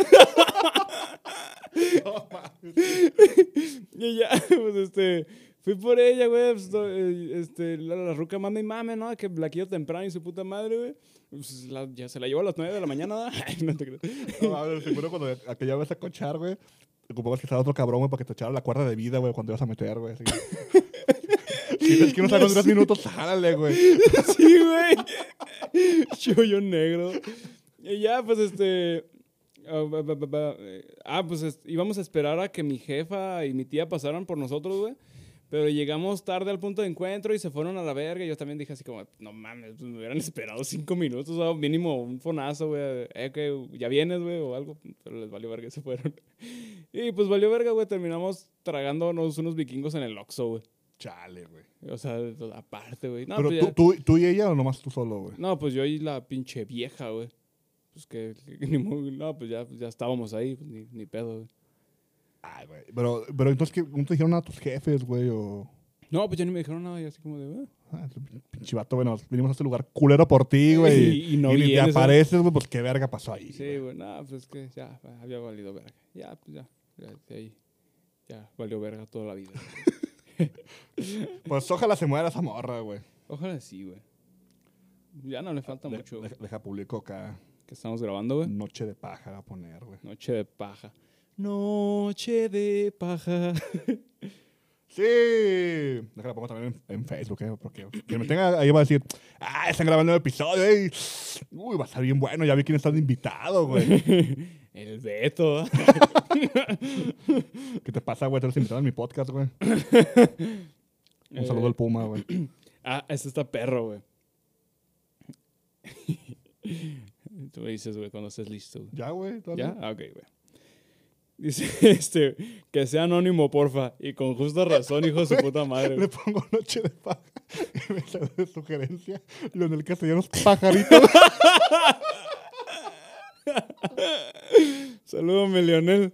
No mames. Y ya, pues este, fui por ella, güey. Pues, no, eh, este, la, la ruca mame y mame, ¿no? Que la quiero temprano y su puta madre, güey. Pues, la- ya se la llevó a las nueve de la mañana, ¿no? Ay, no te creo. No mames, seguro cuando aquella vez a cochar, güey. Te ocupabas que estaba otro cabrón, güey, para que te echara la cuerda de vida, güey, cuando ibas a meter, güey. Así. Si ves que no sabes tres minutos, jálale, güey. Sí, güey. Chollo negro. Y ya, pues, este... ah, ba, ba, ba, ba, eh, Ah, pues est- íbamos a esperar a que mi jefa y mi tía pasaran por nosotros, güey. Pero llegamos tarde al punto de encuentro y se fueron a la verga. Y yo también dije así como, no mames, pues me hubieran esperado cinco minutos o mínimo un fonazo, güey. Eh, que ya vienes, güey, o algo. Pero les valió verga y se fueron. Y pues valió verga, güey. Terminamos tragándonos unos vikingos en el Oxxo, güey. Chale, güey. O sea, aparte, güey. No, ¿Pero pues tú, ya- tú, tú y ella o nomás tú solo, güey? no, pues yo y la pinche vieja, güey. Pues que, que- que ni mo- no, pues ya, ya estábamos ahí, pues ni, ni pedo, güey. Ay, güey. Pero, pero entonces, ¿qué, ¿cómo te dijeron a tus jefes, güey? O... No, pues ya ni me dijeron nada, y así como de, "Ah". Ah, ese pinche vato, bueno, venimos a este lugar culero por ti, güey. Y- y no ni te vienes, ¿eh? apareces, güey, pues qué verga pasó ahí. Sí, güey, no, pues es que ya había valido verga. Ya, pues ya, ya, de ahí, ya valió verga toda la vida. Pues ojalá se muera esa morra, güey. Ojalá sí, güey. Ya no le falta De- mucho, de- güey. Deja público acá. Que estamos grabando, güey. Noche de paja a poner, güey. Noche de paja. Noche de paja. Sí. Déjala pongo también en, en Facebook, ¿eh? Porque quien me tenga ahí va a decir, ah, están grabando un episodio, ey. Uy, va a estar bien bueno, ya vi quién está de invitado, güey. El Beto. ¿eh? ¿Qué te pasa, güey? Te los invitado en mi podcast, güey. Un saludo Eh, al Puma, güey. Ah, este está perro, güey. Tú me dices, güey, cuando estés listo, güey. Ya, güey. dale. ¿Ya? Ah, ok, güey. Dice, este, que sea anónimo, porfa. Y con justa razón, hijo de su puta madre. Le güey. pongo noche de paja y me sale de sugerencia Leonel Castellanos Pajarito. Salúdame, Leonel.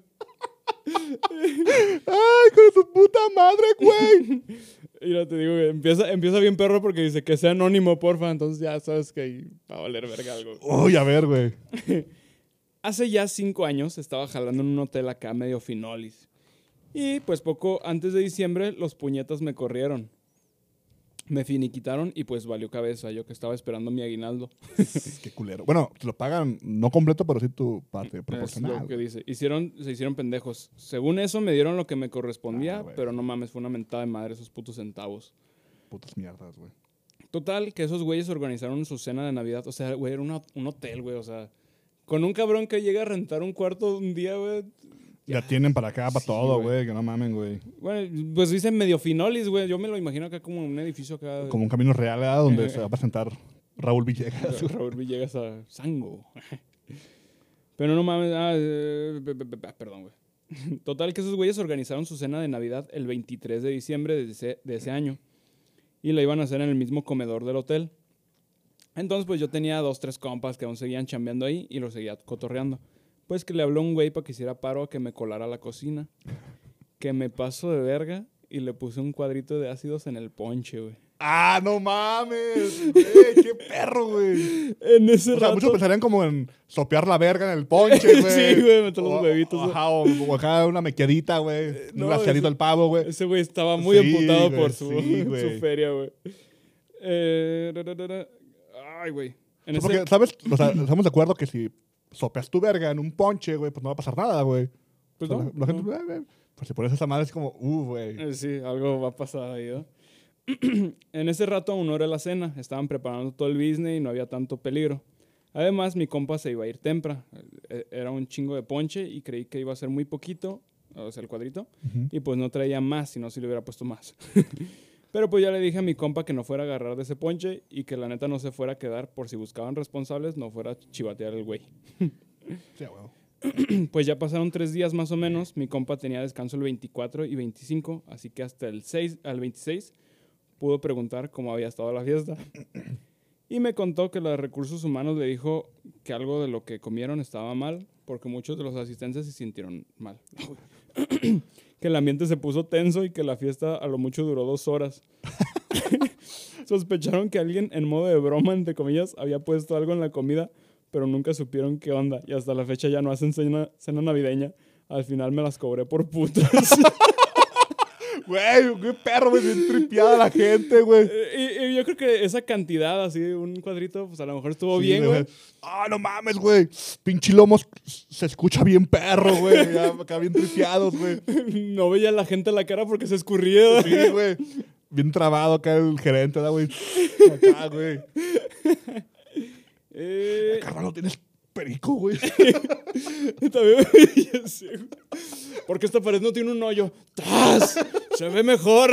¡Ay, con su puta madre, güey! Mira, te digo que empieza, empieza bien perro porque dice que sea anónimo, porfa. Entonces ya sabes que ahí va a valer verga algo. Uy, a ver, güey. Hace ya cinco años estaba jalando en un hotel acá medio finolis. Y pues poco antes de diciembre los puñetas me corrieron. Me finiquitaron y pues valió cabeza. Yo que estaba esperando mi aguinaldo. Qué culero. Bueno, te lo pagan no completo, pero sí tu parte Es proporcional. lo que dice. Hicieron, se hicieron pendejos. Según eso me dieron lo que me correspondía, Ah, güey. pero no mames, fue una mentada de madre esos putos centavos. Putas mierdas, güey. Total, que esos güeyes organizaron su cena de Navidad. O sea, güey, era una- un hotel, güey. O sea, con un cabrón que llega a rentar un cuarto un día, güey. Ya tienen para acá, para Sí, todo, güey. güey. Que no mamen, güey. Bueno, pues dicen medio finolis, güey. Yo me lo imagino acá como un edificio acá. de- Como un camino real, ¿verdad? Donde Eh. se va a presentar Raúl Villegas. Raúl Villegas a Sango. Pero no mames. Ah, eh, pe- pe- pe- perdón, güey. Total, que esos güeyes organizaron su cena de Navidad el veintitrés de diciembre de ese, de ese año. Y la iban a hacer en el mismo comedor del hotel. Entonces, pues yo tenía dos, tres compas que aún seguían chambeando ahí y los seguía cotorreando. Pues que le habló un güey para que hiciera paro a que me colara a la cocina. Que me paso de verga y le puse un cuadrito de ácidos en el ponche, güey. ¡Ah, no mames! Güey, ¡qué perro, güey! En ese O sea, rato... muchos pensarían como en sopear la verga en el ponche, güey. Sí, güey, meter los O- huevitos, o- güey. Ajá, o, o acá una mequeadita, güey. no, un glaseadito ese- al pavo, güey. Ese güey estaba muy Sí, emputado güey, por su, sí, güey. su feria, güey. Eh, da, da, da, da. Ay, güey. En Sí, ese- porque, ¿sabes? O sea, estamos de acuerdo que si sopeas tu verga en un ponche, güey, pues no va a pasar nada, güey. Pues O sea, no, la, la gente, no. eh, eh, pues si pones esa madre es como, uh, güey. Eh, Sí, algo va a pasar ahí, ¿no? En ese rato aún no era la cena. Estaban preparando todo el business y no había tanto peligro. Además, mi compa se iba a ir tempra. Eh, Era un chingo de ponche y creí que iba a ser muy poquito, o sea, el cuadrito. Ujú. Y pues no traía más, si no, si le hubiera puesto más. Pero pues ya le dije a mi compa que no fuera a agarrar de ese ponche y que la neta no se fuera a quedar por si buscaban responsables, no fuera a chivatear el güey. Sí, güey. Pues ya pasaron tres días más o menos. Mi compa tenía descanso el veinticuatro y veinticinco, así que hasta el seis, al veintiséis pudo preguntar cómo había estado la fiesta. Y me contó que la de recursos humanos le dijo que algo de lo que comieron estaba mal, porque muchos de los asistentes se sintieron mal. Que el ambiente se puso tenso y que la fiesta a lo mucho duró dos horas. Sospecharon que alguien en modo de broma, entre comillas, había puesto algo en la comida, pero nunca supieron qué onda. Y hasta la fecha ya no hacen cena, cena navideña. Al final me las cobré por putas. Güey, qué perro, güey, bien tripiada la gente, güey. y, y yo creo que esa cantidad, así, un cuadrito, pues a lo mejor estuvo Sí, bien, güey. Ah, no mames, güey. Pinche lomos se escucha bien perro, güey. Ya acá bien tripiados, güey. No veía a la gente la cara porque se escurría. Sí, güey. Bien trabado acá el gerente, ¿verdad, güey? Acá, güey. Eh, Carnal, no tienes perico, güey. también, ya sé, güey. Porque esta pared no tiene un hoyo. ¡Tas! Se ve mejor.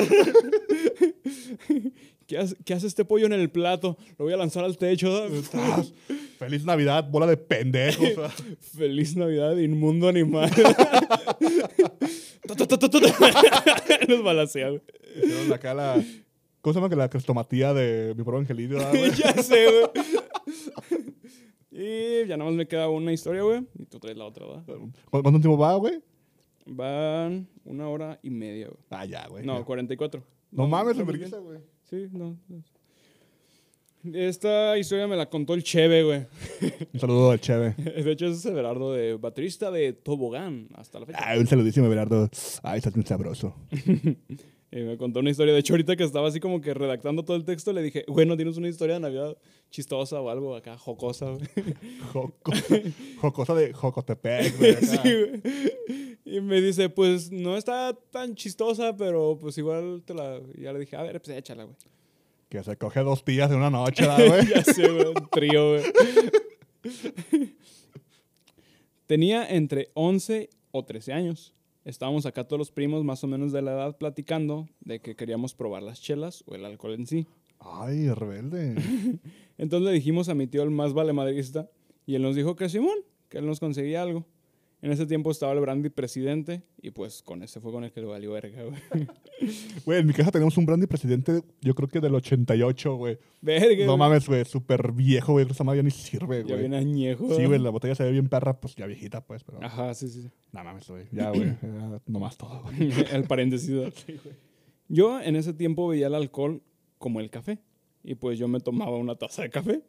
¿Qué hace, ¿Qué hace este pollo en el plato? Lo voy a lanzar al techo. Estás. Feliz Navidad, bola de pendejos. ¿verdad? Feliz Navidad, inmundo animal. Nos balacea, güey. Hicieron acá la... ¿Cómo se llama? Que la crestomatía de mi pobre angelito, ¿verdad, güey? Ya sé, güey. Y ya nada más me queda una historia, güey. Y tú traes la otra, ¿verdad? ¿Cu- ¿Cuánto tiempo va, güey? Van una hora y media, güey. Ah, ya, güey. No, ya. cuarenta y cuatro. No mames, no, en muy vergüenza, güey. Sí, no. no. Esta historia me la contó el Cheve, güey. Un saludo al Cheve. De hecho, es Everardo, de baterista de Tobogán, hasta la fecha. Ay, un saludísimo, Belardo. Ay, estás muy sabroso. Y me contó una historia. De hecho, ahorita que estaba así como que redactando todo el texto, le dije, bueno, ¿tienes una historia de Navidad chistosa o algo acá, jocosa, güey? Joco, jocosa de Jocotepec, güey. acá. Sí, güey. Y me dice, pues no está tan chistosa, pero pues igual te la... Y ya le dije, a ver, pues échala, güey. Que se coge dos tías en una noche, ¿verdad, güey? Ya sé, güey, un trío, güey. Tenía entre once o trece años. Estábamos acá todos los primos más o menos de la edad platicando de que queríamos probar las chelas o el alcohol en sí. Ay, rebelde. Entonces le dijimos a mi tío, el más valemadrista, y él nos dijo que Simón, que él nos conseguía algo. En ese tiempo estaba el brandy presidente y pues con ese fue con el que le valió verga, güey. Güey, en mi casa tenemos un brandy presidente, yo creo que del ochenta y ocho, güey. Verga, No güey. mames, güey, súper viejo, güey. Esa madre ya ni sirve, Ya güey. viene añejo. Sí, güey, la botella se ve bien perra, pues ya viejita, pues, pero... Ajá, sí, sí. No mames, güey. Ya, güey. ya, nomás todo, güey. El paréntesis. ¿no? Yo en ese tiempo veía el alcohol como el café. Y pues yo me tomaba una taza de café.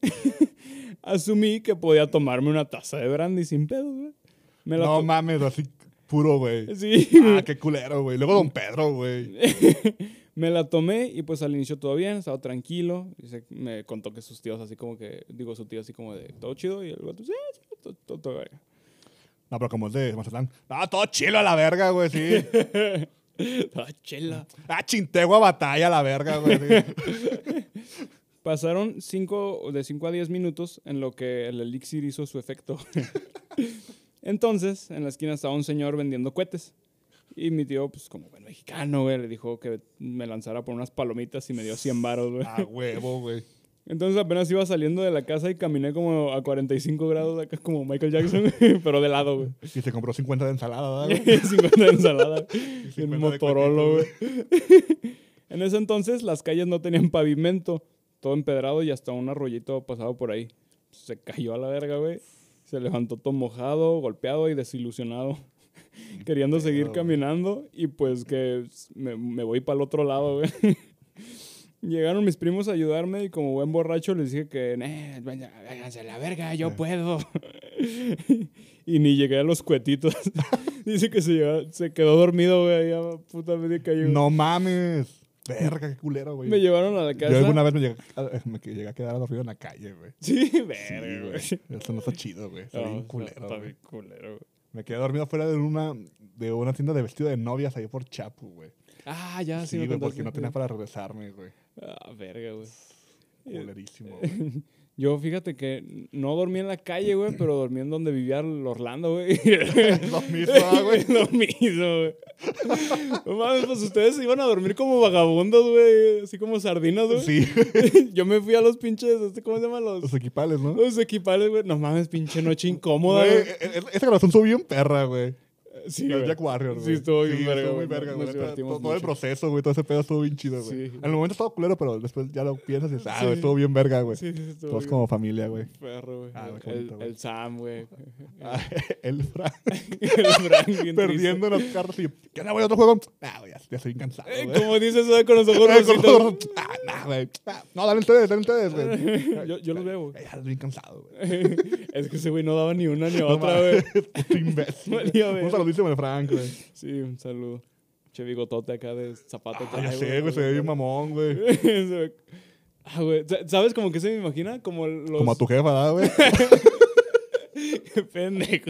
Asumí que podía tomarme una taza de brandy sin pedo, güey. Me la No to- mames, así puro, güey. Sí, Ah, qué culero, güey. Luego Don Pedro, güey. me la tomé y pues al inicio todo bien, estaba tranquilo. Y se- me contó que sus tíos así como que, digo, su tío así como de, todo chido. Y el vato, sí, sí, todo, todo, todo bien". No, pero como es de Mazatlán. No, todo chilo a la verga, güey, sí. Ah, chela. Ah, chintegua batalla a la verga, güey. Sí. Pasaron cinco, de cinco a diez minutos en lo que el elixir hizo su efecto. Entonces, en la esquina estaba un señor vendiendo cohetes. Y mi tío, pues como buen mexicano, güey, le dijo que me lanzara por unas palomitas y me dio cien varos, güey. Ah, huevo, güey. Entonces apenas iba saliendo de la casa y caminé como a cuarenta y cinco grados acá como Michael Jackson, güey, pero de lado, güey. Y se compró cincuenta de ensalada, ¿verdad, güey? cincuenta de ensalada. Y un cincuenta de Motorola, güey. cuetitos, En ese entonces las calles no tenían pavimento, todo empedrado y hasta un arroyito pasado por ahí. Se cayó a la verga, güey. Se levantó todo mojado, golpeado y desilusionado. Queriendo pedo, seguir güey. caminando y pues que me, me voy para el otro lado, güey. Llegaron mis primos a ayudarme y como buen borracho les dije que, "Eh, venga, vénganse a la verga, yo Sí. puedo". Y ni llegué a los cuetitos. Dice que se, llegó- se quedó dormido, güey, ahí a puta media calle. No mames. Verga, qué culero, güey. Me llevaron a la casa. Yo alguna vez me llegué, a, me que- llegué a quedar dormido en la calle, güey. Sí, Sí, verga, güey. Eso no está chido, güey. Está No, bien está- culero, está güey. bien culero, güey. Me quedé dormido fuera de una, de una tienda de vestido de novias ahí por Chapu, güey. Ah, ya, sí, Sí, me güey, contaste. porque no tenía para regresarme, güey. Ah, verga, güey. Culerísimo, güey. Yo, fíjate que no dormí en la calle, güey, pero dormí en donde vivía el Orlando, güey. Lo mismo, ah, güey. Lo mismo, güey. No mames, pues ustedes se iban a dormir como vagabundos, güey. Así como sardinas, güey. Sí, Yo me fui a los pinches, este, ¿cómo se llaman los? los equipales, ¿no? Los equipales, güey. No mames, pinche noche incómoda, Güey, güey. e- e- esa grabación estuvo bien perra, güey. Sí, Los güey. Jack Warriors, Sí, güey. estuvo bien verga, estuvo muy güey. verga, Nos güey. neta. divertimos Todo, todo el mucho. proceso, güey, todo ese pedo estuvo bien chido, güey. Sí. En el momento estaba culero, pero después ya lo piensas y dices, ah, Sí. güey, estuvo bien verga, güey. Sí, sí, estuvo Todos bien como familia, güey. perro, güey. Ah, güey, qué el, bonito, güey. el Sam, güey. Ah, el Frank El Frank bien perdiendo en los carros y, ¿qué onda, güey? ¿Otro juego? Ah, güey, ya, ya estoy bien cansado, triste. Eh, güey. como dices eso con los ojos Eh, con rositos. los- Ah, nah, güey. Ah, no, dale ustedes, dale ustedes, güey. yo, yo los veo, güey. Ya estoy bien cansado, güey. Es que ese güey no daba ni una ni No otra, güey. mames, puto imbécil. Valía Un verga. saludísimo de Frank, güey. Sí, un saludo. Che bigotote acá de zapato. Ah, ya sé, güey, se ve bien mamón, güey. Se- Ah, güey. Sa- ¿Sabes como que se me imagina? Como los... Como a tu jefa, ¿verdad, güey? Qué pendejo.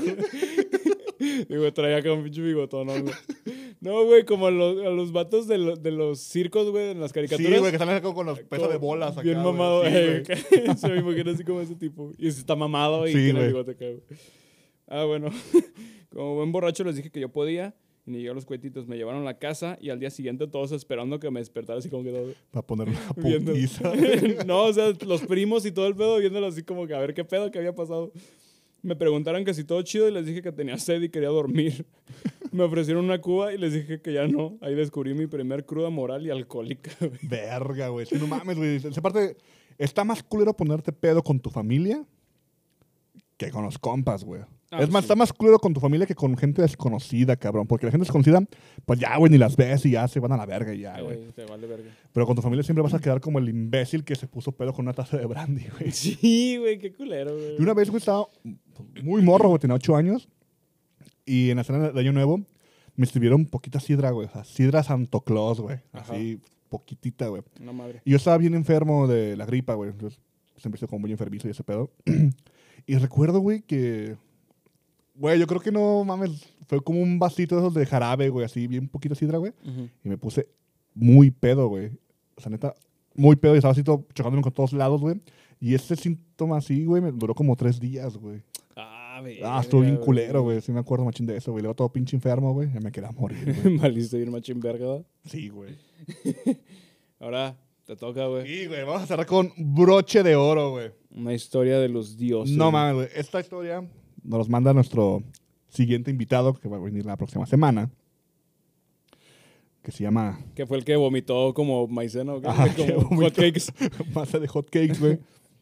Digo, traía acá un pinche bigotón, ¿no, güey? No, güey, como a los, a los vatos de, lo- de los circos, güey, en las caricaturas. Sí, güey, que salen acá con los pesos de bolas acá, Bien güey. mamado, Sí, eh, güey. se me imagina así como ese tipo. Y está mamado y Sí, tiene el güey. bigote acá, güey. Ah, bueno. Como buen borracho les dije que yo podía. Y ni llegué a los cuetitos. Me llevaron a la casa y al día siguiente todos esperando que me despertara así como que todo. Para poner una Viendo. putiza. No, o sea, los primos y todo el pedo viéndolo así como que a ver qué pedo que había pasado. Me preguntaron que si todo chido y les dije que tenía sed y quería dormir. Me ofrecieron una cuba y les dije que ya no. Ahí descubrí mi primer cruda moral y alcohólica, güey. Verga, güey. Sí, no mames, güey. Esa parte... Está más culero ponerte pedo con tu familia que con los compas, güey. Ah, es más, sí. está más culero con tu familia que con gente desconocida, cabrón. Porque la gente desconocida, pues ya, güey, ni las ves y ya se van a la verga y ya, Ay, güey. güey, te vale verga. Pero con tu familia siempre vas a quedar como el imbécil que se puso pedo con una taza de brandy, güey. Sí, güey, qué culero, güey. Y una vez, güey, estaba muy morro, güey, tenía ocho años. Y en la cena de Año Nuevo me sirvieron poquita sidra, güey. O sea, sidra Santo Claus, güey. Ajá. Así, poquitita, güey. Una madre. Y yo estaba bien enfermo de la gripa, güey. Entonces, siempre estoy como muy enfermizo y ese pedo. Y recuerdo, güey, que... Güey, yo creo que no, mames, fue como un vasito de esos de jarabe, güey, así, bien poquito sidra, güey. Ujú. Y me puse muy pedo, güey. O sea, neta, muy pedo. Y estaba así todo chocándome con todos lados, güey. Y ese síntoma así, güey, me duró como tres días, güey. Ah, verga, Ah, estuvo bien güey. culero, güey. Sí me acuerdo machín de eso, güey. Luego todo pinche enfermo, güey. Ya me quería morir, güey. Valiste bien machín verga, ¿verdad? Sí, güey. Ahora te toca, güey. Sí, güey. Vamos a cerrar con broche de oro, güey. Una historia de los dioses. No güey. mames, güey. Esta historia nos los manda nuestro siguiente invitado, que va a venir la próxima semana. Que se llama Que fue el que vomitó como maicena, ¿o qué? Ajá, que Como vomitó. hotcakes. masa de hotcakes, güey.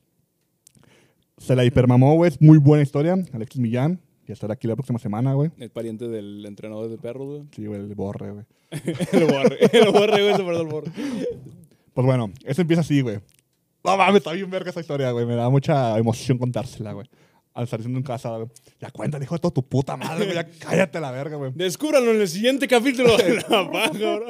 Se la hipermamó, güey. Es muy buena historia. Alexis Millán. Ya estará aquí la próxima semana, güey. El pariente del entrenador de perros, güey. Sí, güey, el borre, güey. El borre. El borre, güey, se perdió el borre. Pues bueno, eso empieza así, güey. No mames, está bien verga esa historia, güey. Me da mucha emoción contársela, güey. Al estar diciendo en casa, güey. Ya cuenta, hijo de toda tu puta madre, güey. Ya cállate la verga, güey. Descúbralo en el siguiente capítulo de La Paja, bro.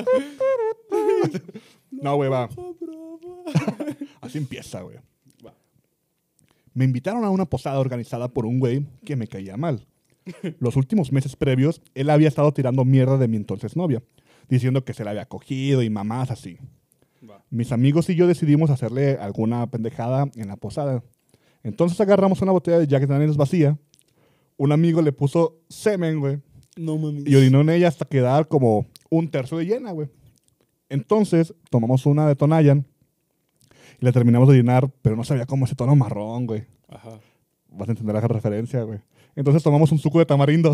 No, güey, va. Así empieza, güey. Va. Me invitaron a una posada organizada por un güey que me caía mal. Los últimos meses previos, él había estado tirando mierda de mi entonces novia, diciendo que se la había cogido y mamás así. Va. Mis amigos y yo decidimos hacerle alguna pendejada en la posada. Entonces agarramos una botella de Jack Daniels vacía. Un amigo le puso semen, güey, No mames. y orinó en ella hasta quedar como un tercio de llena, güey. Entonces tomamos una de Tonayan y la terminamos de llenar, pero no sabía cómo ese tono marrón, güey. Ajá. Vas a entender la referencia, güey. Entonces tomamos un suco de tamarindo.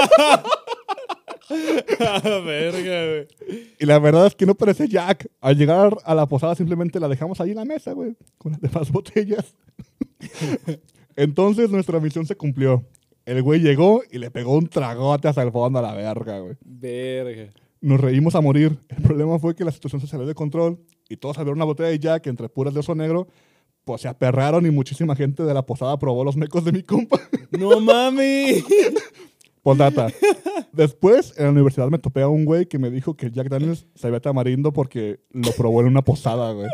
Verga, güey. Y la verdad es que no parecía Jack. Al llegar a la posada simplemente la dejamos ahí en la mesa, güey, con las demás botellas. Entonces nuestra misión se cumplió. El güey llegó y le pegó un tragote hasta el fondo a la verga, güey. Verga. Nos reímos a morir. El problema fue que la situación se salió de control y todos al ver una botella de Jack entre puras de oso negro, pues se aperraron y muchísima gente de la posada probó los mecos de mi compa. No mames. Postdata. Después, en la universidad me topé a un güey que me dijo que el Jack Daniels sabía tamarindo porque lo probó en una posada, güey.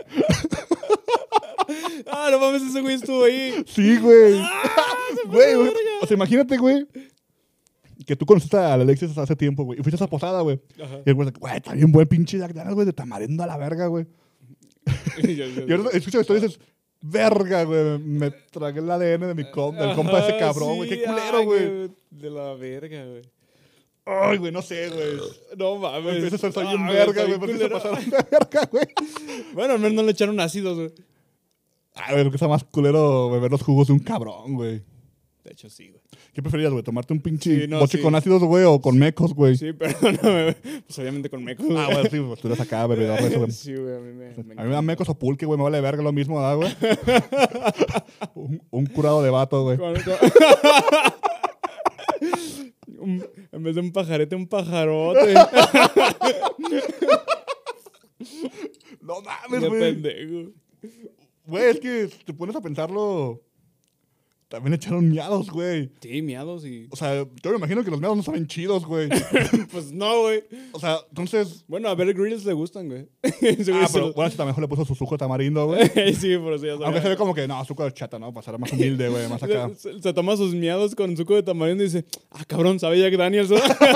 Ah, no mames, ese güey estuvo ahí. Sí, güey. Ah, Güey, güey. O sea, imagínate, güey, que tú conociste a Alexis hace tiempo, güey, y fuiste a esa posada, güey. Ajá. Y el güey, güey, está bien buen pinche Jack Daniels, güey, de tamarindo a la verga, güey. Y yo- yo- Y ahora escuchas la historia y dices, verga, güey, me tragué el A D N de mi compa, del compa de ese Ajá, cabrón, güey, sí, qué culero, ay, güey. De la verga, güey. Ay, güey, no sé, güey. No mames. Empieza a ser soy bien Ah, verga, está güey, bien porque se culero. pasaron de verga, güey. Bueno, al menos no le echaron ácidos, güey. Ay, güey, creo que está más culero beber los jugos de un cabrón, güey. De hecho, sí, güey. ¿Qué preferías, güey? ¿Tomarte un pinche Sí, no, boche sí. con ácidos, güey, o con mecos, güey? Sí, perdóname, güey. Pues obviamente con mecos, güey. Ah, bueno, sí, pues tú eres acá, bebedor de eso, güey. Sí, güey, a mí me, me A mí me encanta. dan mecos o pulque, güey, me vale verga lo mismo, ¿verdad, güey? un, un curado de vato, güey. Con- con- Un- en vez de un pajarete, un pajarote. No mames, Qué güey. pendejo. Güey, es que te pones a pensarlo. También le echaron miados, güey. Sí, miados y... O sea, yo me imagino que los miados no saben chidos, güey. Pues no, güey. O sea, entonces. Bueno, a Bear Grylls le gustan, güey. Ese güey Ah, se pero lo- bueno, si también le puso su suco de tamarindo, güey. Sí, por eso ya Aunque se sabía. ve como que, no, azúcar chata, ¿no? Para ser más humilde, güey, más acá. Se, se toma sus miados con suco de tamarindo y dice, ah, cabrón, ¿sabe Jack Daniels?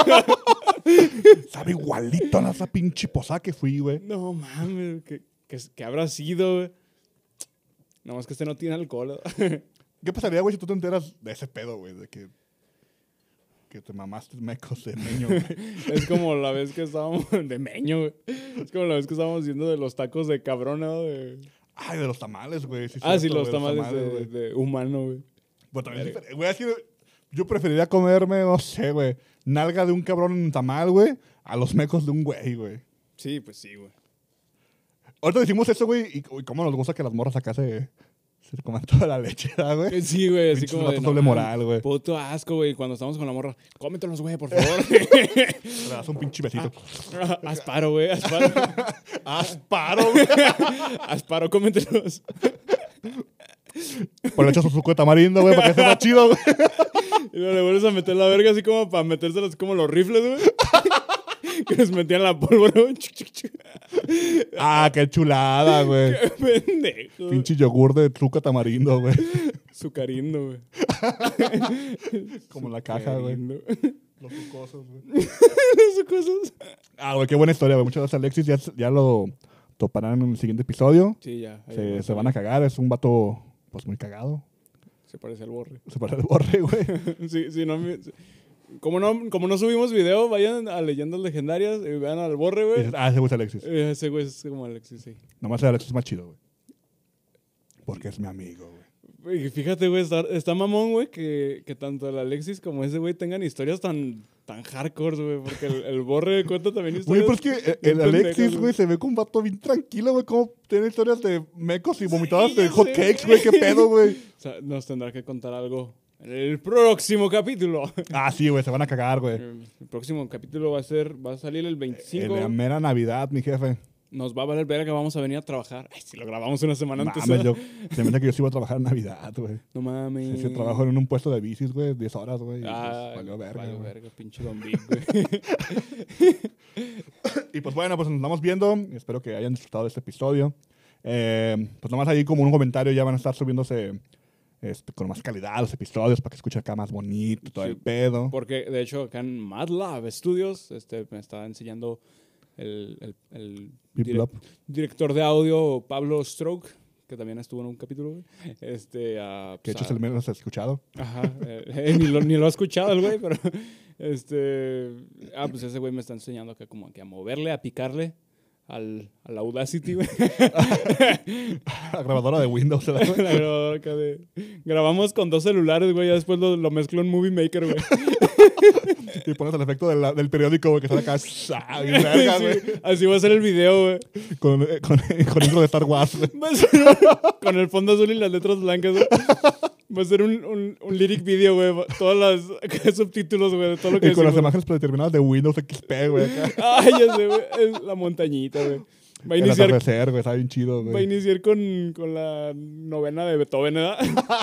Sabe igualito a esa pinche posada que fui, güey. No mames, ¿qué, qué, qué habrá sido, güey? No, más que este no tiene alcohol. ¿no? ¿Qué pasaría, güey, si tú te enteras de ese pedo, güey? De que, que te mamaste mecos de meño, güey. Es como la vez que estábamos de meño, güey. Es como la vez que estábamos diciendo de los tacos de cabrón, ¿no? De... Ay, de los tamales, güey. Sí, Ah, sí, cierto, los güey, tamales, de, güey. de humano, güey. Pues también, es- güey, así, yo preferiría comerme, no sé, güey, nalga de un cabrón en tamal, güey, a los mecos de un güey, güey. Sí, pues sí, güey. Ahorita decimos eso, güey, y, y cómo nos gusta que las morras acá se, se coman toda la leche, ¿verdad, güey? Sí, güey, así Pinches como de, vatos no, doble mames, moral, güey. Puto asco, güey, cuando estamos con la morra. Cómetelos, güey, por favor. Le das un pinche besito. Asparo, güey, asparo. ¡Asparo, güey! Asparo, cómetelos. Por le echas su suco de tamarindo, güey, para que esté más chido, güey. Y luego le vuelves a meter la verga así como para metérselos como los rifles, güey. Que les metían la pólvora, güey. Ah, qué chulada, güey. Qué pendejo. Pinche yogur de truca tamarindo, güey. Sucarindo, güey. Como en la caja, güey. Sucarindo. Los sucosos, güey. Esas cosas. Ah, güey, qué buena historia, güey. Muchas gracias, Alexis. Ya, ya lo toparán en el siguiente episodio. Sí, ya. ahí Se, va, se van a cagar. Es un vato, pues, muy cagado. Se parece al borre. Se para el borre, güey. Sí, sí, no me... Como no, como no subimos video, vayan a Leyendas Legendarias y vean al borre, Y güey. dices, ah, ese güey es Alexis. Eh, Ese güey es como Alexis, sí. Nomás el Alexis es más chido, güey. Porque es mi amigo, güey. Y fíjate, güey, está, está mamón, güey, que, que tanto el Alexis como ese güey tengan historias tan, tan hardcore, güey. Porque el, el borre cuenta también Güey, historias. pero es que el, bien el Alexis, pendejas, güey, se ve como un vato bien tranquilo, güey. Como tiene historias de mecos y vomitadas ya de hot sé, cakes, güey. Qué pedo, güey. O sea, nos tendrá que contar algo en el próximo capítulo. Ah, sí, güey, se van a cagar, güey. El próximo capítulo va a ser, va a salir el veinticinco. En la mera Navidad, mi jefe. Nos va a valer ver que vamos a venir a trabajar. Ay, si lo grabamos una semana antes. Mames, ¿eh? yo, se me hace que yo sí iba a trabajar en Navidad, güey. No mames. Sí, sí, trabajo en un puesto de bicis, güey, diez horas, güey. y, Ah, pues, valió verga, valió güey. verga, pinche Don Vic, güey. Y pues bueno, pues nos estamos viendo. Espero que hayan disfrutado de este episodio. Eh, pues nomás ahí como un comentario ya van a estar subiéndose este, con más calidad los episodios para que escuche acá más bonito, todo Sí. el pedo. Porque, de hecho, acá en MATLAB Studios este, me está enseñando el, el, el Pip direc- Lop. director de audio, Pablo Stroke, que también estuvo en un capítulo, güey. Este, a, Que de pues, hecho es a- el menos escuchado. Ajá, eh, eh, ni, lo, ni lo ha escuchado el güey, pero este, ah, pues ese güey me está enseñando acá como que a moverle, a picarle al, al Audacity, güey. La grabadora de Windows. ¿verdad, güey? La grabadora acá de... Grabamos con dos celulares, güey, ya después lo, lo mezclo en Movie Maker, güey. Y pones el efecto de la- del periódico, güey, que sale acá. ¡ah! Bien verga, Sí, güey. así va a ser el video, güey. Con, eh, con, con intro de Star Wars, güey. Va a ser con el fondo azul y las letras blancas, güey. Va a ser un, un, un lyric video, güey. Todas las subtítulos, güey, de todo lo que Y con las decimos. imágenes predeterminadas de Windows X P, güey. Acá. Ay, ya sé, güey. Es la montañita, güey. Va a El iniciar, atardecer, güey. Está bien chido, va a güey. iniciar con, con la novena de Beethoven, ¿verdad?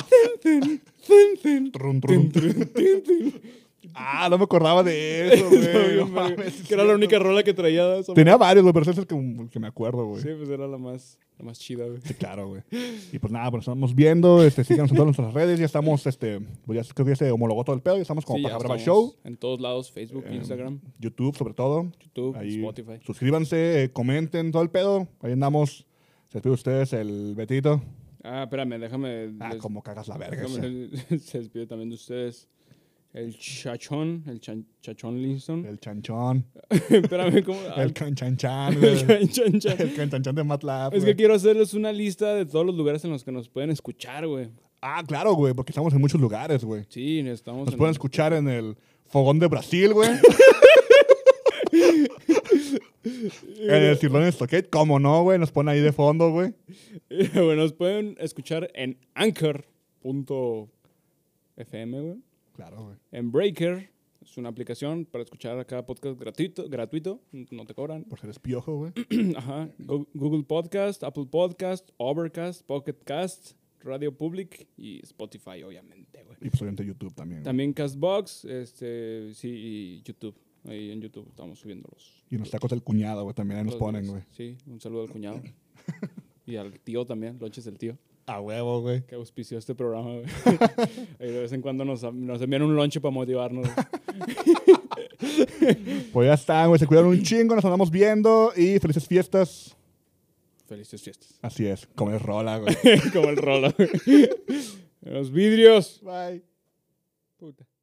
Trun, trun. Ah, no me acordaba de eso, Está güey. bien, No güey. mames, Que era la única rola que traía. esa Tenía varios, güey, pero ese es el que, el que me acuerdo, güey. Sí, pues era la más, la más chida, güey. Sí, claro, güey. Y pues nada, pues estamos viendo, este, síganos en todas nuestras redes, ya estamos, este, pues ya creo que ya se homologó todo el pedo, ya estamos como Sí, ya para grabar estamos show, en todos lados, Facebook, Eh, Instagram, YouTube sobre todo, YouTube, ahí Spotify. suscríbanse, eh, comenten todo el pedo, ahí andamos, se despide ustedes el Betito. Ah, espérame, déjame... Ah, les- como cagas la verga. ese. déjame- se despide también de ustedes el Chachón, el chan- Chachón Linston. El chanchón, Espérame, ¿cómo? el canchanchan, güey. El chan- chan- chan. El canchanchan de MATLAB. Es güey. que quiero hacerles una lista de todos los lugares en los que nos pueden escuchar, güey. Ah, claro, güey, porque estamos en muchos lugares, güey. Sí, estamos Nos en- pueden escuchar en el Fogón de Brasil, güey. En el Cirlón Stockade, cómo no, güey. Nos pone ahí de fondo, güey. Bueno, nos pueden escuchar en anchor punto f m, güey. Claro, güey. En Breaker, es una aplicación para escuchar cada podcast gratuito, gratuito, no te cobran. Por ser espiojo, güey. Ajá. Go- Google Podcast, Apple Podcast, Overcast, Pocket Cast, Radio Public y Spotify, obviamente, güey. Y pues obviamente YouTube también. güey. También Castbox, este, sí, y YouTube. Ahí en YouTube estamos subiéndolos. Y los tacos del cuñado, güey. También ahí nos Los ponen, días. güey. Sí, un saludo al cuñado. Y al tío también, Lonches del tío, A huevo, güey. que auspició este programa, güey. Ahí de vez en cuando nos, nos envían un lonche para motivarnos. Pues ya están, güey. Se cuidaron un chingo. Nos andamos viendo. Y felices fiestas. Felices fiestas. Así es. Comer rola, güey. Como el rolo. Los vidrios. Bye. Puta.